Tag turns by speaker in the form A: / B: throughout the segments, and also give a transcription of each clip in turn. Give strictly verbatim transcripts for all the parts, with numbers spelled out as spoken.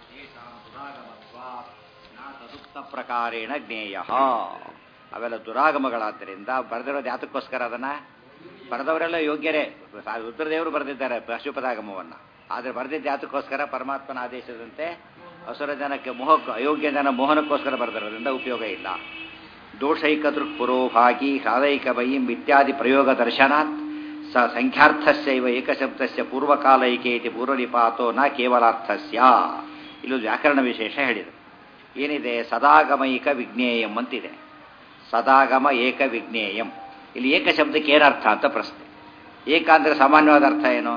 A: ತದುಕ್ತ ಪ್ರಕಾರೇಣ ಜ್ಞೇಯ. ಅವೆಲ್ಲ ದುರಾಗಮಗಳಾದ್ದರಿಂದ ಬರೆದಿರೋದು ಯಾತಕ್ಕೋಸ್ಕರ ಅದನ್ನ ಬರೆದವರೆಲ್ಲ ಯೋಗ್ಯರೇ. ರುದ್ರದೇವರು ಬರೆದಿದ್ದಾರೆ ಪಶುಪದಾಗಮವನ್ನು. ಆದರೆ ಬರೆದಿದ್ದು ಯಾತಕ್ಕೋಸ್ಕರ ಪರಮಾತ್ಮನ ಆದೇಶದಂತೆ ಅಸುರ ಜನಕ್ಕೆ ಮೋಹಕ್ಕೆ ಅಯೋಗ್ಯ ಜನ ಮೋಹನಕ್ಕೋಸ್ಕರ ಬರೆದಿರೋದ್ರಿಂದ ಉಪಯೋಗ ಇಲ್ಲ. ದೋಷೈಕ ದೃಕ್ಪುರೋಭಾಗಿ ಹೃದೈಕ ವೈಂ ಇತ್ಯಾದಿ ಪ್ರಯೋಗ ದರ್ಶನಾತ್ ಸ ಸಂಖ್ಯಾರ್ಥಸ್ಯೈವ ಏಕಶಬ್ದಸ್ಯ ಪೂರ್ವಕಾಲೈಕೇತಿ ಪೂರ್ವನಿಪಾತೋ ನ ಕೇವಲಾರ್ಥಸ್ಯ. ಇಲ್ಲೂ ವ್ಯಾಕರಣ ವಿಶೇಷ ಹೇಳಿದರು. ಏನಿದೆ? ಸದಾಗಮೈಕ ವಿಜ್ಞೇಯಂ ಅಂತಿದೆ. ಸದಾಗಮ ಏಕ ವಿಜ್ಞೇಯಂ. ಇಲ್ಲಿ ಏಕ ಶಬ್ದಕ್ಕೆ ಏನರ್ಥ ಅಂತ ಪ್ರಶ್ನೆ. ಏಕ ಅಂದರೆ ಸಾಮಾನ್ಯವಾದ ಅರ್ಥ ಏನು?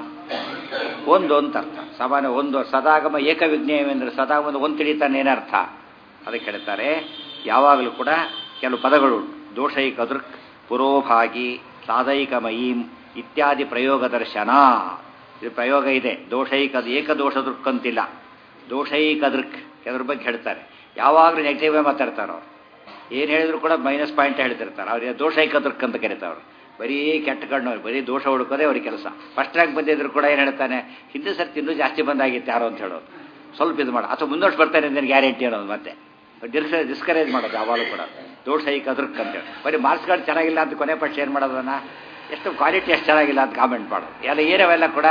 A: ಒಂದು ಅಂತ ಅರ್ಥ. ಸಾಮಾನ್ಯ ಒಂದು. ಸದಾಗಮ ಏಕ ವಿಜ್ಞೇಯಂ ಅಂದರೆ ಸದಾಗಮ ಒಂದು ತಿಳಿತಾನೆ ಏನರ್ಥ? ಅದಕ್ಕೆ ಹೇಳ್ತಾರೆ, ಯಾವಾಗಲೂ ಕೂಡ ಕೆಲವು ಪದಗಳು ದೋಷೈಕ ದೃಕ್ ಪುರೋಭಾಗಿ ಸಾದೈಕಮಯೀಂ ಇತ್ಯಾದಿ ಪ್ರಯೋಗ ದರ್ಶನ. ಇದು ಪ್ರಯೋಗ ಇದೆ. ದೋಷೈಕ ಏಕದೋಷ ದೃಕ್ ಅಂತಿಲ್ಲ, ದೋಷೈಕ ದೃಕ್ ಕೆಲವ್ರ ಬಗ್ಗೆ ಹೇಳ್ತಾರೆ. ಯಾವಾಗಲೂ ನೆಗೆಟಿವ್ ಮಾತಾಡ್ತಾರೆ ಅವ್ರು. ಏನು ಹೇಳಿದ್ರು ಕೂಡ ಮೈನಸ್ ಪಾಯಿಂಟ್ ಹೇಳ್ತಿರ್ತಾರೆ. ಅವ್ರಿಗೆ ದೋಷೈಕ ದೃಕ್ ಅಂತ ಕರೀತಾವ್ರು. ಬರೀ ಕೆಟ್ಟ ಕಣ್ಣವ್ರು, ಬರೀ ದೋಷ ಹುಡುಕೋದೇ ಅವ್ರ ಕೆಲಸ. ಫಸ್ಟ್ ರ್ಯಾಂಕ್ ಬಂದಿದ್ರು ಕೂಡ ಏನು ಹೇಳ್ತಾನೆ, ಹಿಂದೆ ಸರ್ತಿ ಇನ್ನೂ ಜಾಸ್ತಿ ಬಂದಾಗಿತ್ತು ಯಾರೋ ಅಂತ ಹೇಳೋದು. ಸ್ವಲ್ಪ ಇದು ಮಾಡ ಅಥವಾ ಮುಂದೋಷ್ಟು ಬರ್ತಾನೆ ಅಂತ ಗ್ಯಾರಂಟಿ ಅನ್ನೋದು. ಮತ್ತೆ ಡಿಸ್ ಡಿಸ್ಕರೇಜ್ ಮಾಡೋದು ಯಾವಾಗಲೂ ಕೂಡ ದೋಷೈಕ ದೃಕ್ ಅಂತೇಳಿ. ಬರೀ ಮಾರ್ಕ್ಸ್ ಕಾರ್ಡ್ ಚೆನ್ನಾಗಿಲ್ಲ ಅಂತ ಕೊನೆ ಪಕ್ಷ ಏನು ಮಾಡೋದನ್ನ, ಎಷ್ಟು ಕ್ವಾಲಿಟಿ ಎಷ್ಟು ಚೆನ್ನಾಗಿಲ್ಲ ಅಂತ ಕಾಮೆಂಟ್ ಮಾಡೋದು. ಎಲ್ಲ ಏನವೆಲ್ಲ ಕೂಡ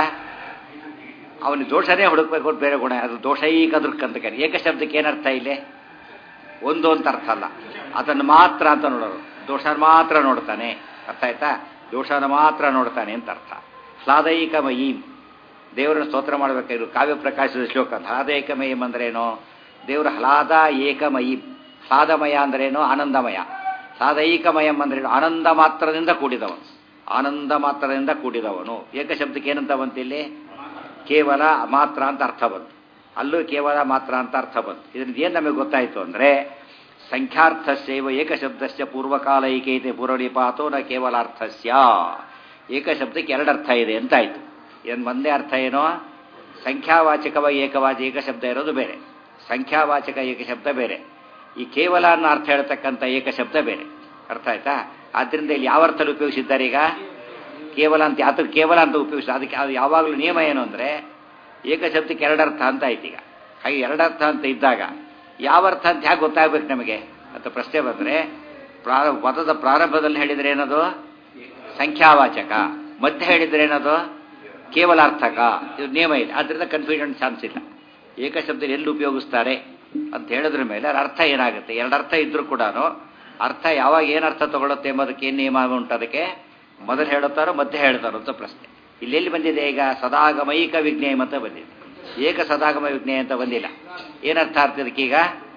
A: ಅವನಿಗೆ ದೋಷನೇ ಹುಡುಕ್ಬೇಕು ಅಂತ ಬೇರೆ ಗುಣ. ಅದು ದೋಷೈಕ ದೃಕ್ ಅಂತ ಕರಿ. ಏಕ ಶಬ್ದಕ್ಕೆ ಏನರ್ಥ ಇಲ್ಲಿ? ಒಂದು ಅಂತ ಅರ್ಥ ಅಲ್ಲ, ಅದನ್ನು ಮಾತ್ರ ಅಂತ ನೋಡೋರು. ದೋಷನ ಮಾತ್ರ ನೋಡ್ತಾನೆ, ಅರ್ಥ ಆಯ್ತಾ? ದೋಷನ ಮಾತ್ರ ನೋಡ್ತಾನೆ ಅಂತ ಅರ್ಥ. ಹ್ಲಾದೈಕಮಯೀಂ, ದೇವರನ್ನು ಸ್ತೋತ್ರ ಮಾಡಬೇಕಾಗಿರು ಕಾವ್ಯ ಪ್ರಕಾಶದ ಶ್ಲೋಕ. ಹ್ಲಾದೈಕಮಯೀಂ ಅಂದ್ರೇನು? ದೇವರ ಹ್ಲಾದ ಏಕಮಯೀಂ. ಹ್ಲಾದಮಯ ಅಂದ್ರೇನು? ಆನಂದಮಯ. ಹ್ಲಾದೈಕಮಯಂ ಅಂದ್ರೇನು? ಆನಂದ ಮಾತ್ರದಿಂದ ಕೂಡಿದವನು. ಆನಂದ ಮಾತ್ರದಿಂದ ಕೂಡಿದವನು. ಏಕ ಶಬ್ದಕ್ಕೆ ಏನಂತ ಬಂತು ಇಲ್ಲಿ? ಕೇವಲ ಮಾತ್ರ ಅಂತ ಅರ್ಥ ಬಂತು. ಅಲ್ಲೂ ಕೇವಲ ಮಾತ್ರ ಅಂತ ಅರ್ಥ ಬಂತು. ಇದರಿಂದ ಏನು ನಮಗೆ ಗೊತ್ತಾಯಿತು ಅಂದರೆ, ಸಂಖ್ಯಾರ್ಥಸ್ಯೈವ ಏಕಶಬ್ದಸ್ಯ ಪೂರ್ವಕಾಲೈಕೈತೆ ಪೂರ್ವನಿಪಾತೋ ನ ಕೇವಲಾರ್ಥಸ್ಯ. ಏಕಶಬ್ದಕ್ಕೆ ಎರಡು ಅರ್ಥ ಇದೆ ಅಂತಾಯಿತು. ಏನು ಒಂದೇ ಅರ್ಥ ಏನೋ? ಸಂಖ್ಯಾವಾಚಕವಾಗಿ ಏಕವಾಚ ಏಕಶಬ್ದ ಇರೋದು ಬೇರೆ, ಸಂಖ್ಯಾವಾಚಕ ಏಕಶಬ್ದ ಬೇರೆ. ಈ ಕೇವಲ ಅನ್ನೋ ಅರ್ಥ ಹೇಳ್ತಕ್ಕಂಥ ಏಕಶಬ್ದ ಬೇರೆ. ಅರ್ಥ ಆಯ್ತಾ? ಆದ್ದರಿಂದ ಇಲ್ಲಿ ಯಾವ ಅರ್ಥದಲ್ಲಿ ಉಪಯೋಗಿಸಿದ್ದಾರೆ? ಈಗ ಕೇವಲ ಅಂತ ಯಾತಕ್ಕೆ ಕೇವಲ ಅಂತ ಉಪಯೋಗಿಸ. ಅದಕ್ಕೆ ಅದು ಯಾವಾಗಲೂ ನಿಯಮ ಏನು ಅಂದರೆ, ಏಕಶಬ್ದಕ್ಕೆ ಎರಡರ್ಥ ಅಂತ ಆಯ್ತು. ಈಗ ಹಾಗೆ ಎರಡರ್ಥ ಅಂತ ಇದ್ದಾಗ ಯಾವ ಅರ್ಥ ಅಂತ ಹೇಗೆ ಗೊತ್ತಾಗಬೇಕು ನಮಗೆ ಅಂತ ಪ್ರಶ್ನೆ ಬಂದರೆ, ಪ್ರಾರ ಪದದ ಪ್ರಾರಂಭದಲ್ಲಿ ಹೇಳಿದರೆ ಏನದು? ಸಂಖ್ಯಾವಾಚಕ. ಮಧ್ಯೆ ಹೇಳಿದರೆ ಏನದು? ಕೇವಲಾರ್ಥಕ. ಇದು ನಿಯಮ ಇದೆ. ಆದ್ದರಿಂದ ಕನ್ಫ್ಯೂಷನ್ ಚಾನ್ಸ್ ಇಲ್ಲ. ಏಕಶಬ್ದ ಎಲ್ಲಿ ಉಪಯೋಗಿಸ್ತಾರೆ ಅಂತ ಹೇಳಿದ್ರ ಮೇಲೆ ಅದರ ಅರ್ಥ ಏನಾಗುತ್ತೆ? ಎರಡರ್ಥ ಇದ್ರೂ ಕೂಡ ಅರ್ಥ ಯಾವಾಗ ಏನರ್ಥ ತಗೊಳುತ್ತೆ ಎಂಬುದಕ್ಕೆ ಏನು ನಿಯಮ ಉಂಟು? ಅದಕ್ಕೆ ಮೊದಲು ಹೇಳುತ್ತಾರೋ ಮಧ್ಯೆ ಹೇಳ್ತಾರೋ ಅಂತ ಪ್ರಶ್ನೆ. ಇಲ್ಲೆಲ್ಲಿ ಬಂದಿದೆ? ಈಗ ಸದಾಗಮೈಕ ವಿಜ್ಞೇಯ ಅಂತ ಬಂದಿದೆ, ಏಕ ಸದಾಗಮ ವಿಜ್ಞೇಯ ಅಂತ ಬಂದಿಲ್ಲ. ಏನರ್ಥ ಅರ್ಥ ಇದಕ್ಕೀಗ?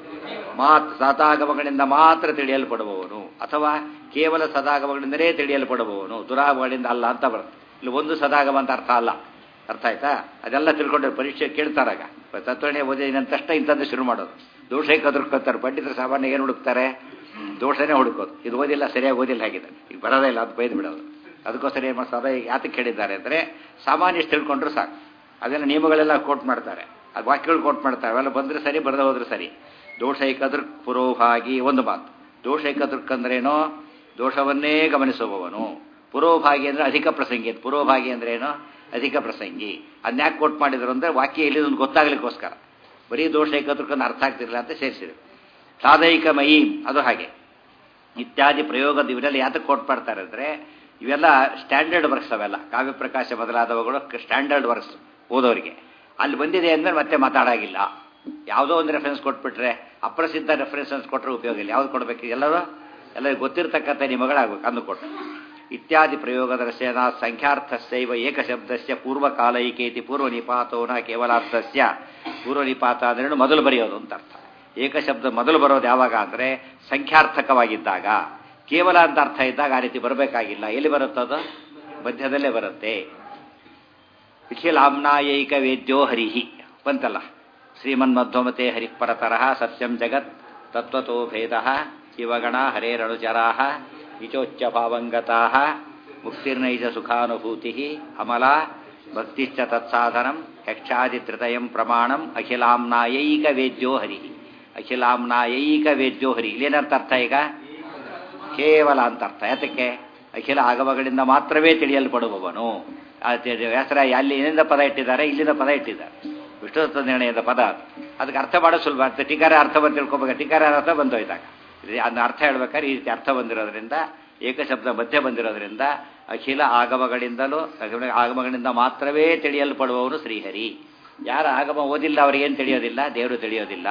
A: ಮಾತ್ ಸದಾಗಮಗಳಿಂದ ಮಾತ್ರ ತಿಳಿಯಲ್ಪಡುವವನು, ಅಥವಾ ಕೇವಲ ಸದಾಗಮಗಳಿಂದಲೇ ತಿಳಿಯಲ್ಪಡುವವನು, ದುರಾಗಮಗಳಿಂದ ಅಲ್ಲ ಅಂತ ಬರುತ್ತೆ. ಇಲ್ಲಿ ಒಂದು ಸದಾಗಮ ಅಂತ ಅರ್ಥ ಅಲ್ಲ. ಅರ್ಥ ಆಯ್ತಾ? ಅದೆಲ್ಲ ತಿಳ್ಕೊಂಡ್ರೆ ಪರೀಕ್ಷೆ ಕೇಳ್ತಾರಾಗ ತತ್ವನೇ ಓದಿದ ತಕ್ಷಣ ಇಂಥದ್ದು ಶುರು ಮಾಡೋದು. ದೋಷೈಕ ದೃಕ್ಕೋತಾರೆ ಪಂಡಿತರು. ಸಾಮಾನ್ಯ ಏನು ಹುಡುಕ್ತಾರೆ? ದೋಷನೇ ಹುಡುಕೋದು. ಇದು ಓದಿಲ್ಲ, ಸರಿಯಾಗಿ ಓದಿಲ್ಲ ಹಾಗಿದೆ, ಈಗ ಬರೋದೇ ಇಲ್ಲ ಅದು ಬೈದು ಬಿಡೋದು. ಅದಕ್ಕೋಸ್ಕರ ಏನು ಮಾಡ್ತಾರೆ? ಸದಾ ಯಾತಕ್ಕೆ ಹೇಳಿದ್ದಾರೆ ಅಂದರೆ, ಸಾಮಾನ್ಯ ಎಷ್ಟು ತಿಳ್ಕೊಂಡ್ರು ಸಾಕು. ಅದೆಲ್ಲ ನಿಯಮಗಳೆಲ್ಲ ಕೋಟ್ ಮಾಡ್ತಾರೆ, ಅದು ವಾಕ್ಯಗಳು ಕೋಟ್ ಮಾಡ್ತಾರೆ. ಅವೆಲ್ಲ ಬಂದರೆ ಸರಿ, ಬರದೇ ಹೋದ್ರೆ ಸರಿ. ದೋಷೈಕ ದೃಕ್ ಪುರೋಭಾಗಿ ಒಂದು ಮಾತು. ದೋಷೈಕ ದೃಕ್ ಅಂದ್ರೇನೋ? ದೋಷವನ್ನೇ ಗಮನಿಸುವವನು. ಪುರೋಭಾಗಿ ಅಂದರೆ ಅಧಿಕ ಪ್ರಸಂಗಿ. ಪುರೋಭಾಗಿ ಅಂದ್ರೇನು? ಅಧಿಕ ಪ್ರಸಂಗಿ. ಅದನ್ನ ಯಾಕೆ ಕೋಟ್ ಮಾಡಿದ್ರು ಅಂದರೆ, ವಾಕ್ಯ ಎಲ್ಲಿದೊಂದು ಗೊತ್ತಾಗ್ಲಿಕ್ಕೋಸ್ಕರ. ಬರೀ ದೋಷೈಕ ದೃಕ್ ಅಂದ್ರೆ ಅರ್ಥ ಆಗ್ತಿರಲಿಲ್ಲ ಅಂತ ಸೇರಿಸಿದ್ರು. ಸಾದೈಕಮಯೀ ಅದು ಹಾಗೆ. ಇತ್ಯಾದಿ ಪ್ರಯೋಗದ ಇವರೆಲ್ಲ ಯಾತಕ್ಕೆ ಕೋಟ್ ಮಾಡ್ತಾರೆ ಅಂದರೆ, ಇವೆಲ್ಲ ಸ್ಟ್ಯಾಂಡರ್ಡ್ ವರ್ಕ್ಸ್. ಅವೆಲ್ಲ ಕಾವ್ಯ ಪ್ರಕಾಶ ಮೊದಲಾದವುಗಳು ಸ್ಟ್ಯಾಂಡರ್ಡ್ ವರ್ಕ್ಸ್ ಓದೋರಿಗೆ. ಅಲ್ಲಿ ಬಂದಿದೆ ಅಂದಮೇಲೆ ಮತ್ತೆ ಮಾತಾಡಾಗಿಲ್ಲ. ಯಾವುದೋ ಒಂದು ರೆಫರೆನ್ಸ್ ಕೊಟ್ಬಿಟ್ರೆ, ಅಪ್ರಸಿದ್ಧ ರೆಫರೆನ್ಸ್ ಕೊಟ್ಟರೆ ಉಪಯೋಗ ಇಲ್ಲ. ಯಾವ್ದು ಕೊಡಬೇಕು? ಎಲ್ಲರೂ ಎಲ್ಲರಿಗೂ ಗೊತ್ತಿರತಕ್ಕಂಥ ನಿಮಗಳಾಗಬೇಕು ಅಂದು ಕೊಟ್ಟು. ಇತ್ಯಾದಿ ಪ್ರಯೋಗದರ್ಶನ ಸಂಖ್ಯಾರ್ಥಸ್ಯೈವ ಏಕಶಬ್ದಸ್ಯ ಪೂರ್ವಕಾಲೈಕೇತಿ ಪೂರ್ವನಿಪಾತೋನ ಕೇವಲಾರ್ಥಸ್ಯ. ಪೂರ್ವನಿಪಾತ ಅಂದ್ರೆ ಮೊದಲು ಬರೆಯೋದು ಅಂತ ಅರ್ಥ. ಏಕಶಬ್ದ ಮೊದಲು ಬರೋದು ಯಾವಾಗ ಅಂದರೆ ಸಂಖ್ಯಾರ್ಥಕವಾಗಿದ್ದಾಗ. ಕೇವಲ ಅಂತ ಅರ್ಥ ಇದ್ದಾಗ ಆ ರೀತಿ ಬರಬೇಕಾಗಿಲ್ಲ. ಎಲ್ಲಿ ಬರುತ್ತದು? ಮಧ್ಯದಲ್ಲೇ ಬರುತ್ತೆ. ಅಖಿಲಾಮ್ನಾಯೈಕ ವೇದ್ಯೋ ಹರಿಹಿ ಬಂತಲ್ಲ. ಶ್ರೀಮನ್ಮಧ್ವಮತೆ ಹರಿಪರತರಃ ಸತ್ಯಂ ಜಗತ್ ತತ್ವತೋ ಭೇದ ಶಿವಗಣ ಹರೇರನುಚರಾ ವಿಚೋಚ್ಯ ಭಾವಂಗತಾ ಮುಕ್ತಿರ್ನೈಜ ಸುಖಾನುಭೂತಿ ಅಮಲ ಭಕ್ತಿಶ್ಚ ತತ್ಸಾಧನಂ ಯಕ್ಷಾದಿತ್ರತಯಂ ಪ್ರಮಾಣಂ ಅಖಿಲಾಮ್ನಾಯೈಕ ವೇದ್ಯೋ ಹರಿ. ಅಖಿಲಾಮ್ನಾಯೈಕ ವೇದ್ಯೋ ಹರಿ ಇಲ್ಲೇನರ್ಥ ಅರ್ಥ? ಈಗ ಕೇವಲ ಅಂತ ಅರ್ಥ. ಯಾತಕ್ಕೆ? ಅಖಿಲ ಆಗಮಗಳಿಂದ ಮಾತ್ರವೇ ತಿಳಿಯಲ್ಪಡುವವನು. ವ್ಯಾಸರಾಯ ಅಲ್ಲಿ ಏನಿಂದ ಪದ ಇಟ್ಟಿದ್ದಾರೆ? ಇಲ್ಲಿಂದ ಪದ ಇಟ್ಟಿದ್ದಾರೆ. ವಿಷ್ಣು ನಿರ್ಣಯದ ಪದ. ಅದಕ್ಕೆ ಅರ್ಥ ಮಾಡೋದು ಸುಲಭ ಆಗ್ತದೆ. ಟೀಕಾರ ಅರ್ಥ ಬಂದು ತಿಳ್ಕೊಬೇಕು, ಟೀಕಾರ ಅರ್ಥ ಬಂದೋಯ್ತಾಗ ಅದನ್ನ ಅರ್ಥ ಹೇಳ್ಬೇಕಾದ್ರೆ ಈ ರೀತಿ ಅರ್ಥ ಬಂದಿರೋದ್ರಿಂದ, ಏಕಶಬ್ದ ಮಧ್ಯೆ ಬಂದಿರೋದ್ರಿಂದ ಅಖಿಲ ಆಗಮಗಳಿಂದಲೂ ಆಗಮಗಳಿಂದ ಮಾತ್ರವೇ ತಿಳಿಯಲ್ಪಡುವವನು ಶ್ರೀಹರಿ. ಯಾರ ಆಗಮ ಓದಿಲ್ಲ ಅವ್ರಿಗೇನು ತಿಳಿಯೋದಿಲ್ಲ, ದೇವರು ತಿಳಿಯೋದಿಲ್ಲ.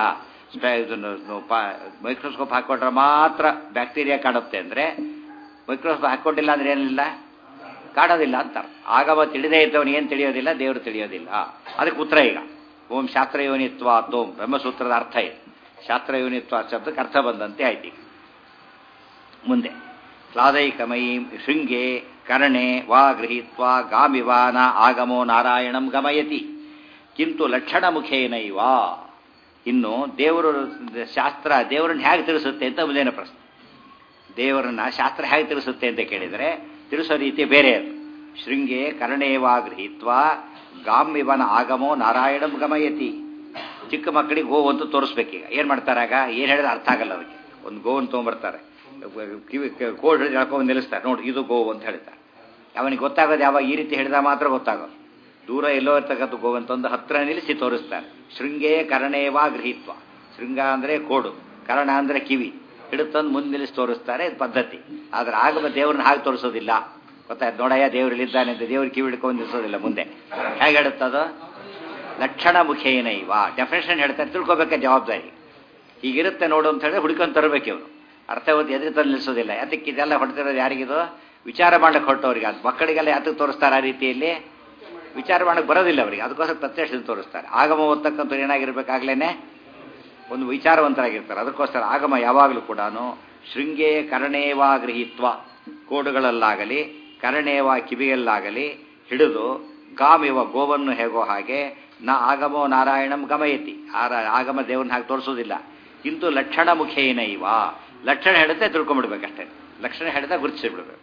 A: ಮೈಕ್ರೋಸ್ಕೋಪ್ ಹಾಕೊಂಡ್ರೆ ಮಾತ್ರ ಬ್ಯಾಕ್ಟೀರಿಯಾ ಕಾಣುತ್ತೆ ಅಂದರೆ, ಮೈಕ್ರೋಸ್ಕೋಪ್ ಹಾಕೊಂಡಿಲ್ಲ ಅಂದ್ರೆ ಏನಿಲ್ಲ, ಕಾಣೋದಿಲ್ಲ ಅಂತ. ಆಗಮ ತಿಳಿದೇ ಇದ್ದವನು ಏನು ತಿಳಿಯೋದಿಲ್ಲ, ದೇವರು ತಿಳಿಯೋದಿಲ್ಲ. ಅದಕ್ಕೆ ಉತ್ತರ ಈಗ ಓಂ ಶಾಸ್ತ್ರಯೋನಿತ್ವ ತೋಂ ಬ್ರಹ್ಮಸೂತ್ರದ ಅರ್ಥ ಇದೆ. ಶಾಸ್ತ್ರಯೋನಿತ್ವ ಶಬ್ದಕ್ಕೆ ಅರ್ಥ ಬಂದಂತೆ ಆಯ್ತು. ಮುಂದೆ ಕ್ಲಾದೈಕಮಯೀ ಶೃಂಗೆ ಕರ್ಣೆ ವಾ ಗೃಹೀತ್ವ ಗಾಮಿವಾನ ಆಗಮೋ ನಾರಾಯಣಂ ಗಮಯತಿ ಕಿಂತು ಲಕ್ಷಣ ಮುಖೇನೈವ. ಇನ್ನು ದೇವರು ಶಾಸ್ತ್ರ ದೇವರನ್ನು ಹೇಗೆ ತಿಳಿಸುತ್ತೆ ಅಂತ ಮುಂದೇನ ಪ್ರಶ್ನೆ. ದೇವರನ್ನ ಶಾಸ್ತ್ರ ಹೇಗೆ ತಿಳಿಸುತ್ತೆ ಅಂತ ಕೇಳಿದರೆ ತಿಳಿಸೋ ರೀತಿ ಬೇರೆ ಅದು. ಶೃಂಗೆ ಕರ್ಣೇವಾ ಗೃಹೀತ್ವ ಗಾಮಿವನ ಆಗಮೋ ನಾರಾಯಣಂ ಗಮಯತಿ. ಚಿಕ್ಕ ಮಕ್ಕಳಿಗೆ ಗೋವು ಅಂತ ತೋರಿಸ್ಬೇಕೀಗ. ಏನು ಮಾಡ್ತಾರಾಗ, ಏನು ಹೇಳಿದ್ರೆ ಅರ್ಥ ಆಗಲ್ಲ ಅದಕ್ಕೆ. ಒಂದು ಗೋವನ್ನು ತೊಗೊಂಬರ್ತಾರೆ, ಕಿವಿ ಕೋಲ್ಡ್ ಹಿಡಿದು ಎಳ್ಕೊಂಡು ನಿಲ್ಲಿಸ್ತಾರೆ, ನೋಡಿ ಇದು ಗೋವು ಅಂತ ಹೇಳ್ತಾರೆ. ಅವನಿಗೆ ಗೊತ್ತಾಗೋದು ಯಾವಾಗ, ಈ ರೀತಿ ಹಿಡಿದ ಮಾತ್ರ ಗೊತ್ತಾಗೋದು. ದೂರ ಎಲ್ಲೋ ಇರ್ತಕ್ಕಂಥ ಗೋವಂತ ಒಂದು ಹತ್ತಿರ ನಿಲ್ಲಿಸಿ ತೋರಿಸ್ತಾರೆ. ಶೃಂಗೇ ಕರ್ಣೇವಾ ಗೃಹೀತ್ವ. ಶೃಂಗ ಅಂದರೆ ಕೋಡು, ಕರ್ಣ ಅಂದರೆ ಕಿವಿ, ಹಿಡಿತಂದು ಮುಂದೆ ನಿಲ್ಲಿಸಿ ತೋರಿಸ್ತಾರೆ. ಇದು ಪದ್ಧತಿ. ಆದರೆ ಆಗಮ ದೇವ್ರನ್ನ ಹಾಗೆ ತೋರಿಸೋದಿಲ್ಲ. ಗೊತ್ತಾಯ್ತು, ನೋಡಯ್ಯ ದೇವ್ರಲ್ಲಿದ್ದಾನೆ ಅಂತ ದೇವ್ರ ಕಿವಿ ಹಿಡ್ಕೊಂಡು ನಿಲ್ಲಿಸೋದಿಲ್ಲ. ಮುಂದೆ ಹೇಗೆ ಹೇಳುತ್ತದೋ, ಲಕ್ಷಣ ಮುಖೇನೈವ. ಡೆಫಿನೇಷನ್ ಹೇಳ್ತಾರೆ, ತಿಳ್ಕೊಬೇಕ ಜವಾಬ್ದಾರಿ. ಹೀಗಿರುತ್ತೆ ನೋಡು ಅಂತ ಹೇಳಿದ್ರೆ ಹುಡ್ಕೊಂಡು ತರಬೇಕು ಇವರು. ಅರ್ಥ ಓದಿ ಎದುರು ತಂದು ನಿಲ್ಲಿಸೋದಿಲ್ಲ. ಅದಕ್ಕೆ ಇದೆಲ್ಲ ಹೊಡ್ತಿರೋದು ಯಾರಿಗಿದು, ವಿಚಾರ ಮಾಡಕ್ಕೆ ಹೊರಟವ್ರಿಗೆ. ಅದು ಮಕ್ಕಳಿಗೆಲ್ಲ ಯಾತಕ್ಕೆ ತೋರಿಸ್ತಾರೆ ಆ ರೀತಿಯಲ್ಲಿ, ವಿಚಾರ ಮಾಡಕ್ಕೆ ಬರೋದಿಲ್ಲ ಅವರಿಗೆ. ಅದಕ್ಕೋಸ್ಕರ ಪ್ರತ್ಯಕ್ಷ ತೋರಿಸ್ತಾರೆ. ಆಗಮ ಓದ್ತಕ್ಕಂಥ ಏನಾಗಿರ್ಬೇಕಾಗ್ಲೇ ಒಂದು ವಿಚಾರವಂತರಾಗಿರ್ತಾರೆ. ಅದಕ್ಕೋಸ್ಕರ ಆಗಮ ಯಾವಾಗಲೂ ಕೂಡ ಶೃಂಗೇ ಕರ್ಣೇವಾ ಗೃಹೀತ್ವ, ಕೋಡುಗಳಲ್ಲಾಗಲಿ ಕರ್ಣೇವ ಕಿವಿಯಲ್ಲಾಗಲಿ ಹಿಡಿದು ಗಾಮಿವ ಗೋವನ್ನು ಹೇಗೋ ಹಾಗೆ ನ ಆಗಮೋ ನಾರಾಯಣಂ ಗಮಯತಿ. ಆರ ಆಗಮ ದೇವರನ್ನ ಹಾಗೆ ತೋರಿಸೋದಿಲ್ಲ. ಕಿಂತು ಲಕ್ಷಣ ಮುಖೇನೈವ. ಲಕ್ಷಣ ಹೇಳಿದ್ರೆ ತಿಳ್ಕೊಂಡ್ಬಿಡ್ಬೇಕಷ್ಟೇ. ಲಕ್ಷಣ ಹೇಳಿದ್ರೆ ಗುರುತಿಸಿಬಿಡ್ಬೇಕು.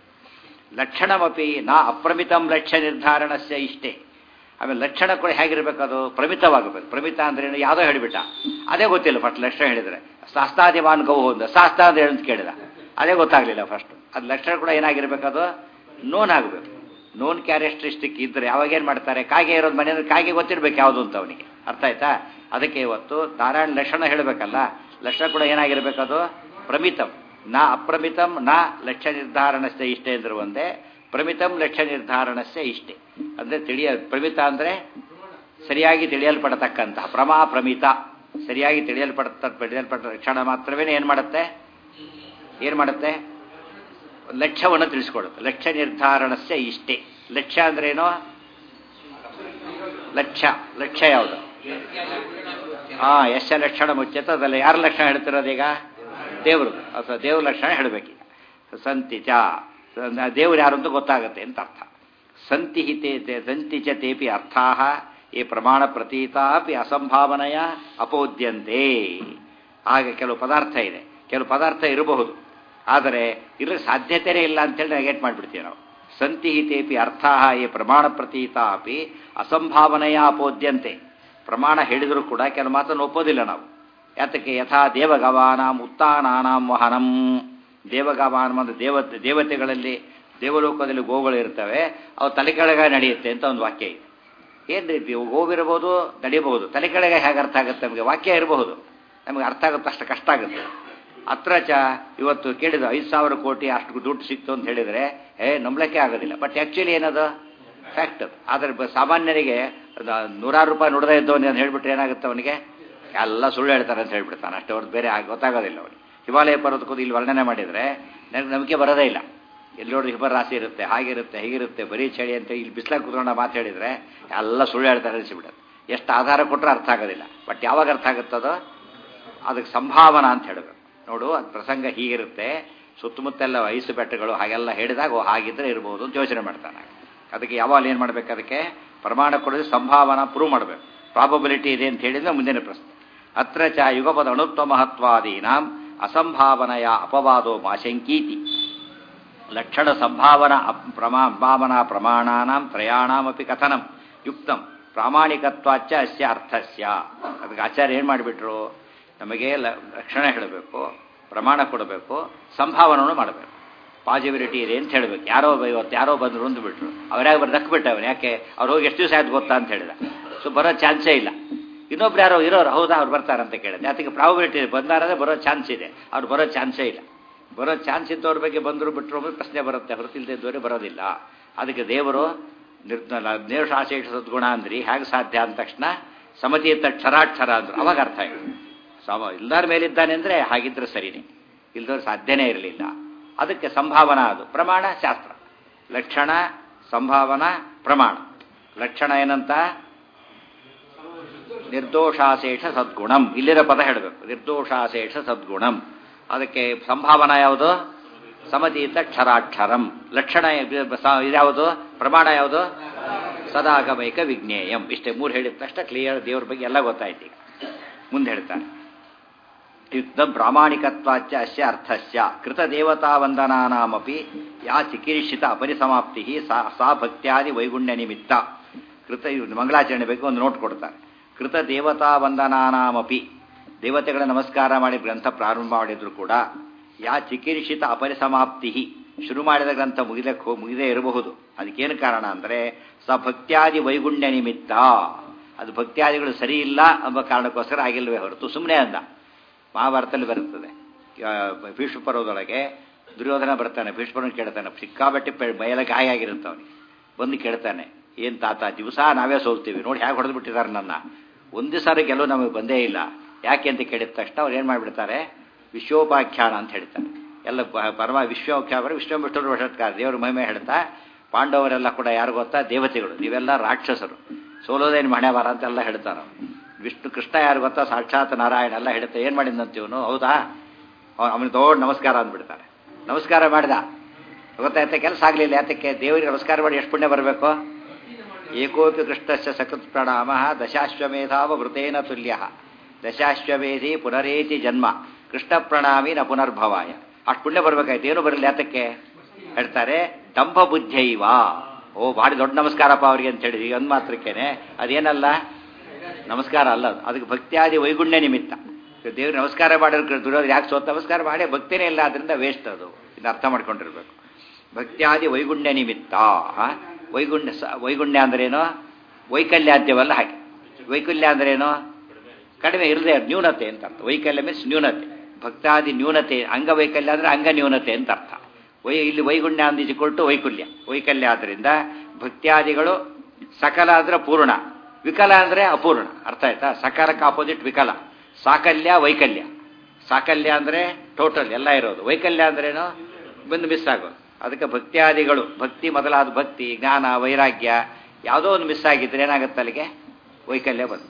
A: ಲಕ್ಷಣಮಪಿ ನಾ ಅಪ್ರಮಿತಂ ಲಕ್ಷ್ಯ ನಿರ್ಧಾರಣಸ್ಯ ಇಷ್ಟೇ. ಆಮೇಲೆ ಲಕ್ಷಣ ಕೂಡ ಹೇಗಿರ್ಬೇಕು, ಅದು ಪ್ರಮಿತವಾಗಬೇಕು. ಪ್ರಮಿತ ಅಂದ್ರೇನು, ಯಾವುದೋ ಹೇಳಿಬಿಟ್ಟ, ಅದೇ ಗೊತ್ತಿಲ್ಲ ಫಸ್ಟ್. ಲಕ್ಷಣ ಹೇಳಿದ್ರೆ ಶಾಸ್ತಾದಿವಾನ್ ಗೌ ಹೋದ, ಶಾಸ್ತ್ರ ಅಂದ್ರೆ ಅಂತ ಕೇಳಿದ, ಅದೇ ಗೊತ್ತಾಗಲಿಲ್ಲ ಫಸ್ಟ್. ಅದು ಲಕ್ಷಣ ಕೂಡ ಏನಾಗಿರ್ಬೇಕು, ಅದು ನೋನ್ ಆಗಬೇಕು. ನೋನ್ ಕ್ಯಾರೆಕ್ಟರಿಸ್ಟಿಕ್ ಇದ್ರೆ ಯಾವಾಗ ಏನು ಮಾಡ್ತಾರೆ, ಕಾಗೆ ಇರೋದು ಮನೆ ಅಂದ್ರೆ ಕಾಗೆ ಗೊತ್ತಿರ್ಬೇಕು ಯಾವುದು ಅಂತ ಅವನಿಗೆ. ಅರ್ಥ ಆಯ್ತಾ? ಅದಕ್ಕೆ ಇವತ್ತು ನಾರಾಯಣ ಲಕ್ಷಣ ಹೇಳಬೇಕಲ್ಲ, ಲಕ್ಷಣ ಕೂಡ ಏನಾಗಿರ್ಬೇಕು, ಅದು ಪ್ರಮಿತಂ ನಾ ಅಪ್ರಮಿತಂ ನಾ ಲಕ್ಷ್ಯ ನಿರ್ಧಾರಣಸ್ಯ ಇಷ್ಟೇ ಅಂದ್ರೆ ಒಂದೇ, ಪ್ರಮಿತಂ ಲಕ್ಷ್ಯ ನಿರ್ಧಾರಣಸ್ಯ ಇಷ್ಟೇ ಅಂದರೆ ತಿಳಿಯ. ಪ್ರಮಿತ ಅಂದರೆ ಸರಿಯಾಗಿ ತಿಳಿಯಲ್ಪಡತಕ್ಕಂತಹ, ಪ್ರಮಾ ಪ್ರಮಿತ ಸರಿಯಾಗಿ ತಿಳಿಯಲ್ಪಡತ ತಿಳಿಯಲ್ಪಟ್ಟ ಲಕ್ಷಣ ಮಾತ್ರವೇ ಏನು ಮಾಡುತ್ತೆ, ಏನು ಮಾಡುತ್ತೆ, ಲಕ್ಷ್ಯವನ್ನು ತಿಳಿಸ್ಕೊಡುತ್ತೆ. ಲಕ್ಷ್ಯ ನಿರ್ಧಾರಣಸ್ಯ ಇಷ್ಟೇ. ಲಕ್ಷ್ಯ ಅಂದ್ರೇನು, ಲಕ್ಷ್ಯ ಲಕ್ಷ್ಯ ಯಾವುದು, ಹಾ ಯಶ ಲಕ್ಷಣ ಮುಚ್ಚತ. ಅದಲ್ಲ ಯಾರ ಲಕ್ಷಣ ಹೇಳ್ತಿರೋದೀಗ, ದೇವರು ಅಥವಾ ದೇವ್ರ ಲಕ್ಷಣ ಹೇಳಬೇಕೀಗ. ಸಂತಿಚ ದೇವ್ರು ಯಾರು ಅಂತ ಗೊತ್ತಾಗುತ್ತೆ ಅಂತ ಅರ್ಥ. ಸಂತಿಹಿತೆ ಸಂತಿಚ ತೇಪಿ ಅರ್ಥಾ ಈ ಪ್ರಮಾಣ ಪ್ರತೀತ ಅಪಿ ಅಸಂಭಾವನೆಯ ಅಪೋದ್ಯಂತೆ. ಹಾಗೆ ಕೆಲವು ಪದಾರ್ಥ ಇದೆ, ಕೆಲವು ಪದಾರ್ಥ ಇರಬಹುದು, ಆದರೆ ಇರಲಿಕ್ಕೆ ಸಾಧ್ಯತೆಯೇ ಇಲ್ಲ ಅಂತೇಳಿ ನೆಗೆಟ್ ಮಾಡಿಬಿಡ್ತೀವಿ ನಾವು. ಸಂತಿಹಿತೇಪಿ ಅರ್ಥಾ ಈ ಪ್ರಮಾಣ ಪ್ರತೀತ ಅಪಿ ಅಸಂಭಾವನೆಯ ಅಪೋದ್ಯಂತೆ. ಪ್ರಮಾಣ ಹೇಳಿದರೂ ಕೂಡ ಕೆಲವು ಮಾತನ್ನು ಒಪ್ಪೋದಿಲ್ಲ ನಾವು. ಯಾತಕ್ಕೆ, ಯಥಾ ದೇವಗವಾನಾಂ ಉತ್ತಾನಾನಾಂ ವಹನಂ. ದೇವಗವಾನ ಅಂದರೆ ದೇವತೆ ದೇವತೆಗಳಲ್ಲಿ ದೇವಲೋಕದಲ್ಲಿ ಗೋಗಳು ಇರ್ತವೆ, ಅವು ತಲೆ ಕೆಳಗೆ ನಡೆಯುತ್ತೆ ಅಂತ ಒಂದು ವಾಕ್ಯ ಇದೆ. ಏನು ರೀತಿ ಗೋವಿರಬಹುದು, ನಡೆಯಬಹುದು, ತಲೆ ಕೆಳಗೆ ಹೇಗೆ ಅರ್ಥ ಆಗುತ್ತೆ ನಮಗೆ? ವಾಕ್ಯ ಇರಬಹುದು, ನಮಗೆ ಅರ್ಥ ಆಗುತ್ತೆ, ಅಷ್ಟು ಕಷ್ಟ ಆಗುತ್ತೆ. ಹತ್ರ ಚ ಇವತ್ತು ಕೇಳಿದ ಐದು ಸಾವಿರ ಕೋಟಿ ಅಷ್ಟು ದುಡ್ಡು ಸಿಕ್ತು ಅಂತ ಹೇಳಿದರೆ ಏ ನಂಬಲಿಕ್ಕೆ ಆಗೋದಿಲ್ಲ. ಬಟ್ ಆ್ಯಕ್ಚುಲಿ ಏನದು ಫ್ಯಾಕ್ಟ್ ಅದು. ಆದರೆ ಸಾಮಾನ್ಯರಿಗೆ ನೂರಾರು ರೂಪಾಯಿ ನುಡ್ದೇ ಇದ್ದವನು ಅಂತ ಹೇಳಿಬಿಟ್ರೆ ಏನಾಗುತ್ತೆ, ಅವನಿಗೆ ಎಲ್ಲ ಸುಳ್ಳು ಹೇಳ್ತಾರೆ ಅಂತ ಹೇಳ್ಬಿಡ್ತಾನೆ ಅಷ್ಟೇ, ಅವ್ರದ್ದು ಬೇರೆ ಗೊತ್ತಾಗೋದಿಲ್ಲ ಅವನಿಗೆ. ಹಿಮಾಲಯ ಪರ್ವತಕ್ಕೂ ಇಲ್ಲಿ ವರ್ಣನೆ ಮಾಡಿದರೆ ನನಗೆ ನಂಬಿಕೆ ಬರೋದೇ ಇಲ್ಲ. ಎಲ್ಲಿ ನೋಡಿ ಹಿಮ ರಾಶಿ ಇರುತ್ತೆ, ಹಾಗಿರುತ್ತೆ, ಹೀಗಿರುತ್ತೆ, ಬರೀ ಚಳಿ ಅಂತ ಇಲ್ಲಿ ಬಿಸಿಲಾಗ ಕೂತ್ಕೊಂಡ ಮಾತು ಹೇಳಿದರೆ ಎಲ್ಲ ಸುಳ್ಳು ಹೇಳ್ತಾರೆ ಅನಿಸಿಬಿಡೋದು. ಎಷ್ಟು ಆಧಾರ ಕೊಟ್ಟರೆ ಅರ್ಥ ಆಗೋದಿಲ್ಲ. ಬಟ್ ಯಾವಾಗ ಅರ್ಥ ಆಗುತ್ತದೋ ಅದಕ್ಕೆ ಸಂಭಾವನಾ ಅಂತ ಹೇಳಬೇಕು. ನೋಡು, ಅದು ಪ್ರಸಂಗ ಹೀಗಿರುತ್ತೆ, ಸುತ್ತಮುತ್ತೆಲ್ಲ ಐಸು ಬೆಟ್ಟಗಳು ಹಾಗೆಲ್ಲ ಹೇಳಿದಾಗ ಹಾಗಿದ್ರೆ ಇರ್ಬೋದು ಅಂತ ಯೋಚನೆ ಮಾಡ್ತಾನೆ. ಅದಕ್ಕೆ ಯಾವಾಗ ಏನು ಮಾಡಬೇಕು, ಅದಕ್ಕೆ ಪ್ರಮಾಣ ಕೊಡೋದು ಸಂಭಾವನಾ ಪ್ರೂವ್ ಮಾಡಬೇಕು. ಪ್ರಾಬಬಿಲಿಟಿ ಇದೆ ಅಂತ ಹೇಳಿದ್ರೆ ಮುಂದಿನ ಪ್ರಶ್ನೆ. ಅತ್ರ ಚ ಯುಗಪದ ಅಣುತ್ವ ಮಹತ್ವಾದೀನಾಂ ಅಸಂಭಾವನೆಯ ಅಪವಾದೋ ಮಾಶಂಕೀತಿ. ಲಕ್ಷಣ ಸಂಭಾವನಾ ಪ್ರಮಾ ಭಾವನಾ ಪ್ರಮಾಣಾನಾಂ ತ್ರಯಾಣಾಮಪಿ ಕಥನಂ ಯುಕ್ತಂ ಪ್ರಾಮಾಣಿಕತ್ವಾಚ್ಚ ಅಸ್ಯ ಅರ್ಥಸ್ಯ. ಅದಕ್ಕೆ ಆಚಾರ್ಯ ಏನು ಮಾಡಿಬಿಟ್ರು, ನಮಗೆ ಲಕ್ಷಣ ಹೇಳಬೇಕು, ಪ್ರಮಾಣ ಕೊಡಬೇಕು, ಸಂಭಾವನೂ ಮಾಡಬೇಕು. ಪಾಸಿಬಿಲಿಟಿ ಇದೆ ಅಂತ ಹೇಳಬೇಕು. ಯಾರೋ ಇವತ್ತು ಯಾರೋ ಬಂದರು ಅಂದ್ಬಿಟ್ರು, ಅವ್ರ್ಯಾಗ ಬರ್ ದಕ್ಬಿಟ್ಟ ಅವನು. ಯಾಕೆ ಅವ್ರು ಹೋಗಿ ಎಷ್ಟು ದಿವಸ ಆಯ್ತು ಗೊತ್ತಾ ಅಂತ ಹೇಳಿದ. ಸೊ ಬರೋ ಚಾನ್ಸೇ ಇಲ್ಲ. ಇನ್ನೊಬ್ರು ಯಾರೋ ಇರೋರು ಹೌದಾ ಅವ್ರು ಬರ್ತಾರಂತ ಕೇಳಿದೆ. ಅದಕ್ಕೆ ಪ್ರಾಬಬಿಲಿಟಿ ಬಂದಾರದೇ ಬರೋ ಚಾನ್ಸ್ ಇದೆ, ಅವ್ರು ಬರೋ ಚಾನ್ಸೇ ಇಲ್ಲ. ಬರೋ ಚಾನ್ಸ್ ಇದ್ದವ್ರ ಬಗ್ಗೆ ಬಂದರು ಬಿಟ್ಟರು ಪ್ರಶ್ನೆ ಬರುತ್ತೆ, ಹೊರತಿಲ್ದಿದ್ದವರೇ ಬರೋದಿಲ್ಲ. ಅದಕ್ಕೆ ದೇವರು ನಿರ್ನಲ ನೇಷಾಶೇಷ ಸದ್ಗುಣ ಅಂದ್ರಿ ಹೇಗೆ ಸಾಧ್ಯ ಅಂದ ತಕ್ಷಣ ಸಮತೀತ ಕ್ಷರಾಕ್ಷರ ಅಂದ್ರು, ಅವಾಗ ಅರ್ಥ ಆಯ್ತು. ಸಮ ಇಲ್ದಾರ ಮೇಲಿದ್ದಾನೆ ಅಂದರೆ ಹಾಗಿದ್ರೆ ಸರಿನೇ, ಇಲ್ದವ್ರು ಸಾಧ್ಯನೇ ಇರಲಿಲ್ಲ. ಅದಕ್ಕೆ ಸಂಭಾವನಾ ಅದು ಪ್ರಮಾಣ ಶಾಸ್ತ್ರ. ಲಕ್ಷಣ ಸಂಭಾವನಾ ಪ್ರಮಾಣ. ಲಕ್ಷಣ ಏನಂತ ನಿರ್ದೋಷಾಶೇಷ ಸದ್ಗುಣಂ, ಇಲ್ಲಿರೋ ಪದ ಹೇಳಬೇಕು, ನಿರ್ದೋಷಾಶೇಷ ಸದ್ಗುಣಂ. ಅದಕ್ಕೆ ಸಂಭಾವನಾ ಯಾವುದು? ಸಮತೀತ ಕ್ಷರಾಕ್ಷರಂ. ಲಕ್ಷಣ ಇದ್ಯಾವುದು? ಪ್ರಮಾಣ ಯಾವುದು? ಸದಾಗಮೈಕ ವಿಜ್ಞೇಯಂ. ಇಷ್ಟೇ ಮೂರು ಹೇಳಿದ ತಕ್ಷಣ ಕ್ಲಿಯರ್, ದೇವ್ರ ಬಗ್ಗೆ ಎಲ್ಲ ಗೊತ್ತಾಯ್ತು. ಈಗ ಮುಂದೆ ಹೇಳ್ತಾರೆ, ಯುಕ್ತಂ ಪ್ರಾಮಾಣಿಕತ್ವಾಚ ಅಸ್ಯ ಅರ್ಥಸ್ಯ ಕೃತ ದೇವತಾ ವಂದನಾನಾಮಪಿ ಯಾ ಚಿಕೀರ್ಷಿತ ಅಪರಿಸಮಾಪ್ತಿ ಸಾ ಸಾ ಭಕ್ತ್ಯಾದಿ ವೈಗುಣ್ಯ ನಿಮಿತ್ತ. ಕೃತ ಮಂಗಳಾಚರಣೆ ಬಗ್ಗೆ ಒಂದು ನೋಟ್ ಕೊಡ್ತಾರೆ. ಕೃತ ದೇವತಾ ವಂದನಾನಾಮಪಿ, ದೇವತೆಗಳ ನಮಸ್ಕಾರ ಮಾಡಿ ಗ್ರಂಥ ಪ್ರಾರಂಭ ಮಾಡಿದ್ರು ಕೂಡ, ಯಾ ಚಿಕೀರ್ಷಿತ ಅಪರಿಸಮಾಪ್ತಿ, ಶುರು ಮಾಡಿದ ಗ್ರಂಥ ಮುಗಿದಕ್ಕೆ ಮುಗಿದೇ ಇರಬಹುದು. ಅದಕ್ಕೇನು ಕಾರಣ ಅಂದರೆ ಸ ಭಕ್ತ್ಯಾದಿ ವೈಗುಣ್ಯ ನಿಮಿತ್ತ, ಅದು ಭಕ್ತ್ಯಾದಿಗಳು ಸರಿ ಇಲ್ಲ ಎಂಬ ಕಾರಣಕ್ಕೋಸ್ಕರ ಆಗಿಲ್ವೇ ಹೊರತು ಸುಮ್ಮನೆ ಅಂದ. ಮಹಾಭಾರತದಲ್ಲಿ ಬರುತ್ತದೆ, ಭೀಷ್ಮ ಪರ್ವದೊಳಗೆ ದುರ್ಯೋಧನ ಬರ್ತಾನೆ, ಭೀಷ್ಮರನ್ನು ಕೇಳ್ತಾನೆ, ಸಿಕ್ಕಾಬಟ್ಟೆ ಮೈಯೆಲ್ಲ ಗಾಯ ಆಗಿರುತ್ತೆ ಅವನಿಗೆ. ಬಂದು ಕೇಳ್ತಾನೆ, ಏನು ತಾತ ದಿವಸ ನಾವೇ ಸೋಲ್ತೀವಿ ನೋಡಿ, ಹೇಗೆ ಹೊಡೆದು ಬಿಟ್ಟಿದ್ದಾರೆ ನನ್ನ, ಒಂದು ಸಾರಿ ಗೆಲುವು ನಮಗೆ ಬಂದೇ ಇಲ್ಲ, ಯಾಕೆ ಅಂತ ಕೇಳಿದ ತಕ್ಷಣ ಅವ್ರು ಏನು ಮಾಡಿಬಿಡ್ತಾರೆ, ವಿಶ್ವೋಪಾಖ್ಯಾನ ಅಂತ ಹೇಳ್ತಾರೆ. ಎಲ್ಲ ಪರಮ ವಿಶ್ವೋಖ್ಯಾನ ವಿಶ್ವ ವಿಷ್ಣು ವಶತ್ಕಾರ, ದೇವರ ಮಹಿಮೆ ಹೇಳ್ತಾ, ಪಾಂಡವರೆಲ್ಲ ಕೂಡ ಯಾರು ಗೊತ್ತಾ, ದೇವತೆಗಳು, ನೀವೆಲ್ಲ ರಾಕ್ಷಸರು, ಸೋಲೋದೇನು ಮಣೆ ಬಾರ ಅಂತೆಲ್ಲ ಹೇಳ್ತಾರೆ. ವಿಷ್ಣು ಕೃಷ್ಣ ಯಾರು ಗೊತ್ತಾ, ಸಾಕ್ಷಾತ್ ನಾರಾಯಣ ಎಲ್ಲ ಹೇಳ್ತಾ, ಏನು ಮಾಡಿದಂತ ಇವನು, ಹೌದಾ ಅವನಿಗೆ ದೊಡ್ಡ ನಮಸ್ಕಾರ ಅಂದ್ಬಿಡ್ತಾರೆ. ನಮಸ್ಕಾರ ಮಾಡಿದ ಗೊತ್ತಾಯ್ತಾ, ಕೆಲಸ ಆಗಲಿಲ್ಲ. ಯಾತಕ್ಕೆ? ದೇವರಿಗೆ ನಮಸ್ಕಾರ ಮಾಡಿ ಎಷ್ಟು ಪುಣ್ಯ ಬರಬೇಕು. ಏಕೋಪಿ ಕೃಷ್ಣಸ್ಯ ಸಕೃತ್ ಪ್ರಣಾಮ ದಶಾಶ್ವಮೇಧಾವ ವೃತೇನ ತುಲ್ಯ ದಶಾಶ್ವಮೇಧಿ ಪುನರೇತಿ ಜನ್ಮ ಕೃಷ್ಣ ಪ್ರಣಾಮಿ ನ ಪುನರ್ಭವಾಯ. ಅಷ್ಟು ಪುಣ್ಯ ಬರ್ಬೇಕಾಯ್ತು, ಏನು ಬರಲಿ. ಯಾತಕ್ಕೆ ಹೇಳ್ತಾರೆ, ದಂಭ ಬುದ್ಧೈವ, ಓ ಭಾರಿ ದೊಡ್ಡ ನಮಸ್ಕಾರಪ್ಪ ಅವ್ರಿಗೆ ಅಂತ ಹೇಳಿದ್ವಿ ಒಂದು ಮಾತ್ರಕ್ಕೇನೆ, ಅದೇನಲ್ಲ ನಮಸ್ಕಾರ ಅಲ್ಲ, ಅದಕ್ಕೆ ಭಕ್ತಿಯಾದಿ ವೈಗುಣ್ಯ ನಿಮಿತ್ತ. ದೇವ್ರಿಗೆ ನಮಸ್ಕಾರ ಮಾಡಿದ್ರೆ ದುರ್ಯೋಧನ ಯಾಕೆ ಸೋತ, ನಮಸ್ಕಾರ ಮಾಡಿ ಭಕ್ತಿನೇ ಇಲ್ಲ, ಅದರಿಂದ ವೇಸ್ಟ್ ಅದು. ಇದು ಅರ್ಥ ಮಾಡ್ಕೊಂಡಿರ್ಬೇಕು. ಭಕ್ತಿಯಾದಿ ವೈಗುಣ್ಯ ನಿಮಿತ್ತ. ವೈಗುಣ್ಯ ವೈಗುಣ್ಯ ಅಂದ್ರೇನು? ವೈಕಲ್ಯ ಅಂತ್ಯವಲ್ಲ ಹಾಗೆ. ವೈಕಲ್ಯ ಅಂದ್ರೇನು? ಕಡಿಮೆ ಇರದೆ ನ್ಯೂನತೆ ಅಂತ ಅರ್ಥ. ವೈಕಲ್ಯ ಮೀನ್ಸ್ ನ್ಯೂನತೆ. ಭಕ್ತಾದಿ ನ್ಯೂನತೆ, ಅಂಗವೈಕಲ್ಯ ಅಂದರೆ ಅಂಗ ನ್ಯೂನತೆ ಅಂತ ಅರ್ಥ. ವೈ ಇಲ್ಲಿ ವೈಗುಣ್ಯ ಅಂದಿಸಿಕೊಟ್ಟು ವೈಕಲ್ಯ, ವೈಕಲ್ಯ ಆದ್ದರಿಂದ ಭಕ್ತ್ಯಾದಿಗಳು ಸಕಲ ಅಂದ್ರೆ ಪೂರ್ಣ, ವಿಕಲ ಅಂದರೆ ಅಪೂರ್ಣ. ಅರ್ಥ ಆಯ್ತಾ? ಸಕಾಲಕ್ಕೆ ಆಪೋಸಿಟ್ ವಿಕಲ. ಸಾಕಲ್ಯ ವೈಕಲ್ಯ. ಸಾಕಲ್ಯ ಅಂದರೆ ಟೋಟಲ್ ಎಲ್ಲ ಇರೋದು, ವೈಕಲ್ಯ ಅಂದ್ರೇನು ಬಂದು ಮಿಸ್ ಆಗೋದು. ಅದಕ್ಕೆ ಭಕ್ತ್ಯಾದಿಗಳು, ಭಕ್ತಿ ಮೊದಲಾದ ಭಕ್ತಿ ಜ್ಞಾನ ವೈರಾಗ್ಯ ಯಾವುದೋ ಒಂದು ಮಿಸ್ ಆಗಿದ್ರೆ ಏನಾಗುತ್ತೆ, ಅಲ್ಲಿಗೆ ವೈಕಲ್ಯ ಬಂತು.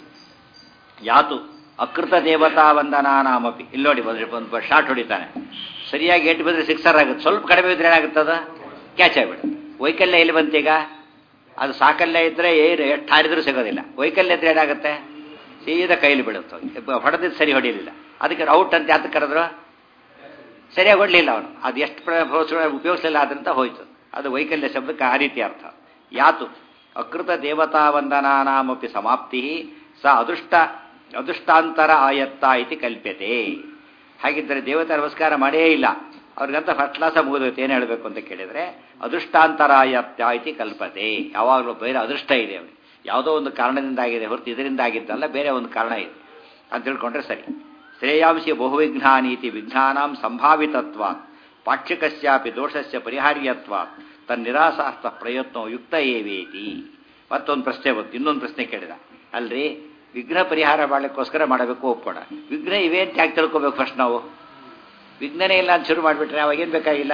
A: ಯಾತು ಅಕೃತ ದೇವತಾ ವಂದನಾನಾಮಪಿ. ಇಲ್ಲಿ ನೋಡಿ, ಒಂದು ಶಾಟ್ ಹೊಡಿತಾನೆ, ಸರಿಯಾಗಿ ಏಟು ಬಿದ್ದರೆ ಸಿಕ್ಸರ್ ಆಗುತ್ತೆ, ಸ್ವಲ್ಪ ಕಡಿಮೆ ಬಿದ್ದರೆ ಏನಾಗುತ್ತದ ಕ್ಯಾಚ್ ಆಗಿಬಿಡುತ್ತೆ. ವೈಕಲ್ಯ ಎಲ್ಲಿ ಬಂತೀಗ? ಅದು ಸಾಕಲ್ಯ ಇದ್ದರೆ ಏನು ಎಷ್ಟು ಹಾರಿದ್ರೂ ಸಿಗೋದಿಲ್ಲ. ವೈಕಲ್ಯ ಇದ್ರೆ ಏನಾಗುತ್ತೆ, ಸೀದಾ ಕೈಲಿ ಬೀಳುತ್ತೆ. ಹೊಡೆದಿದ್ದು ಸರಿ ಹೊಡಿಲಿಲ್ಲ, ಅದಕ್ಕೆ ಔಟ್ ಅಂತ ಯಾತಕ್ಕೆ ಕರೆದ್ರು, ಸರಿಯಾಗಿ ಹೊಡಲಿಲ್ಲ ಅವನು, ಅದು ಎಷ್ಟು ಉಪಯೋಗಿಸಲಿಲ್ಲ ಆದ್ರಿಂದ ಹೋಯ್ತು. ಅದು ವೈಕಲ್ಯ ಶಬ್ದಕ್ಕೆ ಆ ರೀತಿ ಅರ್ಥ. ಯಾತು ಅಕೃತ ದೇವತಾ ವಂದನಾನಾಮಪಿ ಸಮಾಪ್ತಿ ಸ ಅದೃಷ್ಟ ಅದೃಷ್ಟಾಂತರ ಆಯತ್ತ ಇತಿ ಕಲ್ಪ್ಯತೆ. ಹಾಗಿದ್ದರೆ ದೇವತಾ ನಮಸ್ಕಾರ ಮಾಡೇ ಇಲ್ಲ, ಅವ್ರಿಗಂತ ಫಸ್ಟ್ ಕ್ಲಾಸ ಮುಗಿದೋಯ್ತು. ಏನು ಹೇಳಬೇಕು ಅಂತ ಕೇಳಿದರೆ ಅದೃಷ್ಟಾಂತರಾಯತ್ಯ ಇತಿ ಕಲ್ಪತೆ. ಯಾವಾಗಲೂ ಬೇರೆ ಅದೃಷ್ಟ ಇದೆ ಅವನಿಗೆ, ಯಾವುದೋ ಒಂದು ಕಾರಣದಿಂದ ಆಗಿದೆ ಹೊರತು ಇದರಿಂದ ಆಗಿದ್ದಲ್ಲ, ಬೇರೆ ಒಂದು ಕಾರಣ ಇದೆ ಅಂತ ತಿಳ್ಕೊಂಡ್ರೆ ಸರಿ. ಶ್ರೇಯಾಂಶಿ ಬಹುವಿಘ್ನಾನೀತಿ ವಿಘ್ನಾನಾಂ ಸಂಭಾವಿತತ್ವಾತ್ ಪಾಕ್ಷಿಕಸ್ಯಾಪಿ ದೋಷಸ್ಯ ಪರಿಹಾರ್ಯತ್ವಾತ್ ತನ್ನಿರಾಸಾರ್ಥ ಪ್ರಯತ್ನ ಯುಕ್ತ ಏವೇತಿ. ಮತ್ತೊಂದು ಪ್ರಶ್ನೆ ಬಂತು, ಇನ್ನೊಂದು ಪ್ರಶ್ನೆ ಕೇಳಿದ, ಅಲ್ರಿ ವಿಘ್ನ ಪರಿಹಾರ ಮಾಡಲಿಕ್ಕೋಸ್ಕರ ಮಾಡಬೇಕು ಒಪ್ಕೋಣ, ವಿಘ್ನ ಇವೆ ಅಂತ ಯಾಕೆ ತಿಳ್ಕೊಬೇಕು ಫಸ್ಟ್ ನಾವು? ವಿಘ್ನನೇ ಇಲ್ಲ ಅಂತ ಶುರು ಮಾಡಿಬಿಟ್ರೆ ಅವಾಗ ಏನು ಬೇಕಾಗಿಲ್ಲ,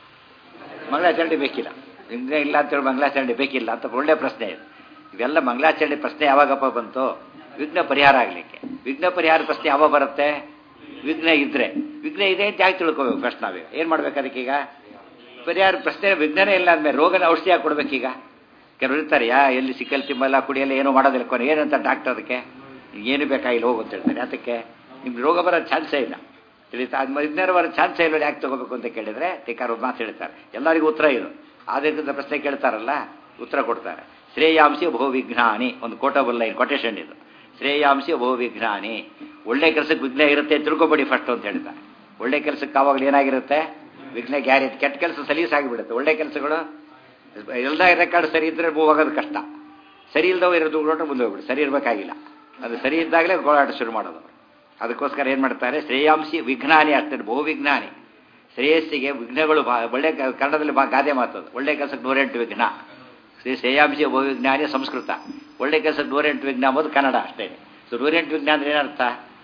A: ಮಂಗಳಾಚರಣೆ ಬೇಕಿಲ್ಲ. ವಿಘ್ನ ಇಲ್ಲ ಅಂತೇಳಿ ಮಂಗಳಾಚರಣೆ ಬೇಕಿಲ್ಲ ಅಂತ ಒಳ್ಳೆಯ ಪ್ರಶ್ನೆ ಇದೆ. ಇವೆಲ್ಲ ಮಂಗಳಾಚರಣೆ ಪ್ರಶ್ನೆ ಯಾವಾಗಪ್ಪ ಬಂತು? ವಿಘ್ನ ಪರಿಹಾರ ಆಗಲಿಕ್ಕೆ. ವಿಘ್ನ ಪರಿಹಾರ ಪ್ರಶ್ನೆ ಯಾವಾಗ ಬರುತ್ತೆ? ವಿಘ್ನ ಇದ್ರೆ. ವಿಘ್ನ ಇದೆ ಅಂತ ಯಾಕೆ ತಿಳ್ಕೋಬೇಕು ಫಸ್ಟ್ ನಾವೀಗ? ಏನು ಮಾಡ್ಬೇಕು ಅದಕ್ಕೀಗ? ಪರಿಹಾರ ಪ್ರಶ್ನೆ ವಿಘ್ನನೇ ಇಲ್ಲ ಅಂದಮೇಲೆ ರೋಗನ ಔಷಧಿ ಯಾಕೆ ಕೊಡ್ಬೇಕೀಗ? ಕೆಲವರು ಇರ್ತಾರೆ, ಯಾ ಎಲ್ಲಿ ಸಿಕ್ಕಲ್ ತಿಂಬಲ್ಲ ಕುಡಿಯಲ್ಲ ಏನೂ ಮಾಡೋದಿಲ್ಲ, ಕೊನೆ ಏನಂತ ಡಾಕ್ಟರ್ ಅದಕ್ಕೆ ಏನು ಬೇಕಾಗಿಲ್ಲ ಹೋಗು ಅಂತ ಹೇಳ್ತಾರೆ. ಅದಕ್ಕೆ ನಿಮ್ಗೆ ರೋಗ ಬರೋ ಚಾನ್ಸೇ ಇಲ್ಲ, ತಿಳಿತಾ? ಅದು ವಿಘ್ನ ಬರೋ ಚಾನ್ಸೇ ಇಲ್ಲ, ಯಾಕೆ ತಗೋಬೇಕು ಅಂತ ಕೇಳಿದರೆ ಟೀಕಾರ ಒಂದು ಮಾತು ಹೇಳ್ತಾರೆ, ಎಲ್ಲರಿಗೂ ಉತ್ತರ ಇದು. ಆದ್ರಿಂದ ಪ್ರಶ್ನೆ ಕೇಳ್ತಾರಲ್ಲ, ಉತ್ತರ ಕೊಡ್ತಾರೆ. ಶ್ರೇಯಾಂಶಿ ಬಹುವಿಘ್ನಾನಿ, ಒಂದು ಕೋಟಬಲ್ ಲೈನ್ ಕೊಟೇಶನ್ ಇದು. ಶ್ರೇಯಾಂಶಿ ಬಹುವಿಘ್ನಾನಿ, ಒಳ್ಳೆ ಕೆಲಸಕ್ಕೆ ವಿಘ್ನ ಇರುತ್ತೆ ತಿಳ್ಕೊಬೇಡಿ ಫಸ್ಟ್ ಅಂತ ಹೇಳ್ತಾರೆ. ಒಳ್ಳೆ ಕೆಲಸಕ್ಕೆ ಆವಾಗಲೂ ಏನಾಗಿರುತ್ತೆ? ವಿಘ್ನ ಗ್ಯಾರೇಜ್. ಕೆಟ್ಟ ಕೆಲಸ ಸಲೀಸಾಗಿಬಿಡುತ್ತೆ. ಒಳ್ಳೆ ಕೆಲಸಗಳು ಎಲ್ಲ ರೆಕಾರ್ಡ್ ಸರಿ ಇದ್ದರೆ ಮೂವ್ ಆಗೋದು ಕಷ್ಟ, ಸರಿ ಇಲ್ದವ ಇರೋದು ನೋಡ್ರೆ ಮುಂದೆ ಹೋಗ್ಬಿಡು. ಸರಿ ಇರಬೇಕಾಗಿಲ್ಲ, ಅದು ಸರಿ ಇದ್ದಾಗಲೇ ಗೋಳಾಟ ಶುರು ಮಾಡೋದು. ಅದಕ್ಕೋಸ್ಕರ ಏನು ಮಾಡ್ತಾರೆ, ಶ್ರೇಯಾಂಸಿ ವಿಜ್ಞಾನಿ ಆಗ್ತಾರೆ, ಬಹು ವಿಜ್ಞಾನಿ. ಶ್ರೇಯಸ್ಸಿಗೆ ವಿಘ್ನಗಳು ಬಾ ಒಳ್ಳೆ ಕನ್ನಡದಲ್ಲಿ ಬಾ ಗಾದೆ ಮಾತದು. ಒಳ್ಳೆ ಕೆಲಸಕ್ಕೆ ನೂರೆಂಟು ವಿಘ್ನ. ಶ್ರೀ ಶ್ರೇಯಾಂಸಿ ಬಹು ವಿಜ್ಞಾನಿ ಸಂಸ್ಕೃತ. ಒಳ್ಳೆ ಕೆಲಸಕ್ಕೆ ನೂರೆಂಟು ವಿಘ್ನ ಅಂಬೋದು ಕನ್ನಡ ಅಷ್ಟೇ. ಸೊ ನೂರೆಂಟು ವಿಘ್ನ ಅಂದ್ರೆ ಏನರ್ಥ?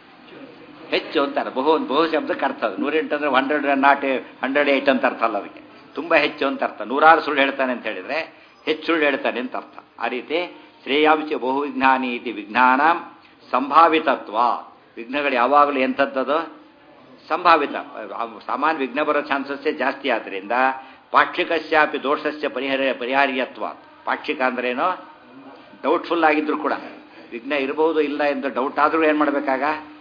A: ಹೆಚ್ಚು ಅಂತಾರೆ. ಬಹು ಬಹು ಶಬ್ದಕ್ಕೆ ಅರ್ಥ ಅದು. ನೂರೆಂಟು ಅಂದರೆ ಹಂಡ್ರೆಡ್ ನಾಟ್ ಹಂಡ್ರೆಡ್ ಏಯ್ಟ್ ಅಂತ ಅರ್ಥ ಅಲ್ಲ ಅದಕ್ಕೆ. ತುಂಬ ಹೆಚ್ಚು ಅಂತ ಅರ್ಥ. ನೂರಾರು ಸುಳ್ಳು ಹೇಳ್ತಾನೆ ಅಂತ ಹೇಳಿದರೆ ಹೆಚ್ಚು ಸುಳ್ಳು ಹೇಳ್ತಾನೆ ಅಂತ ಅರ್ಥ. ಆ ರೀತಿ ಶ್ರೇಯಾಂಶ ಬಹು ವಿಜ್ಞಾನಿ ಇತಿ ವಿಜ್ಞಾನ ಸಂಭಾವಿತತ್ವ. ವಿಘ್ನಗಳು ಯಾವಾಗಲೂ ಎಂಥದ್ದದು? ಸಂಭಾವಿತ. ಸಾಮಾನ್ಯ ವಿಘ್ನ ಬರೋ ಚಾನ್ಸಸ್ಸೇ ಜಾಸ್ತಿ ಆದ್ದರಿಂದ ಪಾಕ್ಷಿಕಸ್ಯಾಪಿ ದೋಷಸ್ಯ ಪರಿಹಾರ ಪರಿಹಾರ್ಯತ್ವ. ಪಾಕ್ಷಿಕ ಅಂದ್ರೇನೋ ಡೌಟ್ಫುಲ್ ಆಗಿದ್ರು ಕೂಡ ವಿಘ್ನ ಇರಬಹುದು ಇಲ್ಲ ಎಂದು ಡೌಟ್ ಆದರೂ ಏನು ಮಾಡಬೇಕಾಗ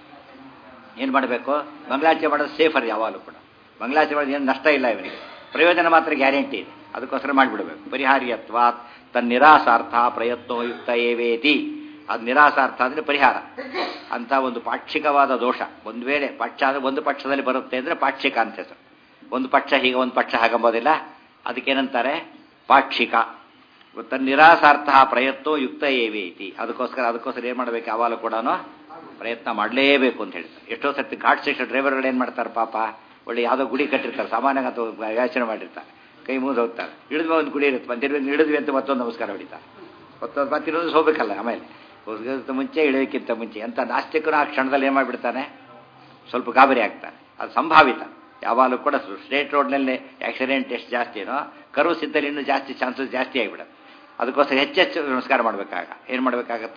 A: ಏನು ಮಾಡಬೇಕು? ಮಂಗಳಾಚರಣೆ ಮಾಡೋದು ಸೇಫರ್ ಯಾವಾಗಲೂ ಕೂಡ. ಮಂಗಳಾಚರಣೆ ಮಾಡೋದು ಏನು ನಷ್ಟ ಇಲ್ಲ, ಇವನಿಗೆ ಪ್ರಯೋಜನ ಮಾತ್ರ ಗ್ಯಾರಂಟಿ ಇದೆ. ಅದಕ್ಕೋಸ್ಕರ ಮಾಡಿಬಿಡಬೇಕು. ಪರಿಹಾರ್ಯತ್ವ ತನ್ನ ನಿರಾಸಾರ್ಥ ಪ್ರಯತ್ನೋ ಯುಕ್ತ ಏವೇತಿ. ಅದು ನಿರಾಸಾರ್ಥ ಅಂದರೆ ಪರಿಹಾರ ಅಂತ ಒಂದು ಪಾಕ್ಷಿಕವಾದ ದೋಷ. ಒಂದು ವೇಳೆ ಪಕ್ಷ ಅಂದರೆ ಒಂದು ಪಕ್ಷದಲ್ಲಿ ಬರುತ್ತೆ ಅಂದರೆ ಪಾಕ್ಷಿಕ ಅಂತ ಹೆಸರು. ಒಂದು ಪಕ್ಷ ಹೀಗೆ ಒಂದು ಪಕ್ಷ ಹಾಗಂಬೋದಿಲ್ಲ, ಅದಕ್ಕೇನಂತಾರೆ? ಪಾಕ್ಷಿಕ. ತನ್ನ ನಿರಾಸಾರ್ಥ ಪ್ರಯತ್ನೋ ಯುಕ್ತ ಏವೇತಿ. ಅದಕ್ಕೋಸ್ಕರ ಅದಕ್ಕೋಸ್ಕರ ಏನು ಮಾಡಬೇಕು? ಯಾವಾಗಲೂ ಕೂಡ ಪ್ರಯತ್ನ ಮಾಡಲೇಬೇಕು ಅಂತ ಹೇಳ್ತಾರೆ. ಎಷ್ಟೋ ಸರ್ತಿ ಘಾಟ್ ಸೆಕ್ಷನ್ ಡ್ರೈವರ್ಗಳು ಏನು ಮಾಡ್ತಾರೆ ಪಾಪ, ಒಳ್ಳೆ ಯಾವುದೋ ಗುಡಿ ಕಟ್ಟಿರ್ತಾರೆ, ಸಾಮಾನ್ಯ ಅಥವಾ ಯೋಚನೆ ಮಾಡಿರ್ತಾರೆ, ಕೈ ಮುಗಿದು ಹೋಗ್ತಾರೆ. ಇಳಿದ್ವ ಒಂದು ಗುಡಿ ಇರುತ್ತೆ, ಬಂದಿರ್ಬೇಕು ಇಳಿದ್ವಿ ಅಂತ ಮತ್ತೊಂದು ನಮಸ್ಕಾರ ಹೊಡಿತಾರೆ. ಮತ್ತೊಂದು ಮತ್ತಿರೋದು ಹೋಗ್ಬೇಕಲ್ಲ. ಆಮೇಲೆ ಮುಂಚೆ ಇಳಿಯೋಕ್ಕಿಂತ ಮುಂಚೆ ಅಂತ ನಾಸ್ತಿಕರು ಆ ಕ್ಷಣದಲ್ಲಿ ಏನು ಮಾಡಿಬಿಡ್ತಾನೆ, ಸ್ವಲ್ಪ ಗಾಬರಿ ಆಗ್ತಾನೆ. ಅದು ಸಂಭಾವಿತ. ಯಾವಾಗಲೂ ಕೂಡ ಸ್ಟ್ರೇಟ್ ರೋಡ್ನಲ್ಲಿ ಆಕ್ಸಿಡೆಂಟ್ ಎಷ್ಟು ಜಾಸ್ತಿನೋ ಕರ್ವ್ ಸಿದ್ದಲ್ಲಿ ಇನ್ನೂ ಜಾಸ್ತಿ ಚಾನ್ಸಸ್ ಜಾಸ್ತಿ ಆಗಿಬಿಡುತ್ತೆ. ಅದಕ್ಕೋಸ್ಕರ ಹೆಚ್ಚೆಚ್ಚು ನಮಸ್ಕಾರ ಮಾಡಬೇಕಾಗ ಏನು ಮಾಡಬೇಕಾಗತ್ತ?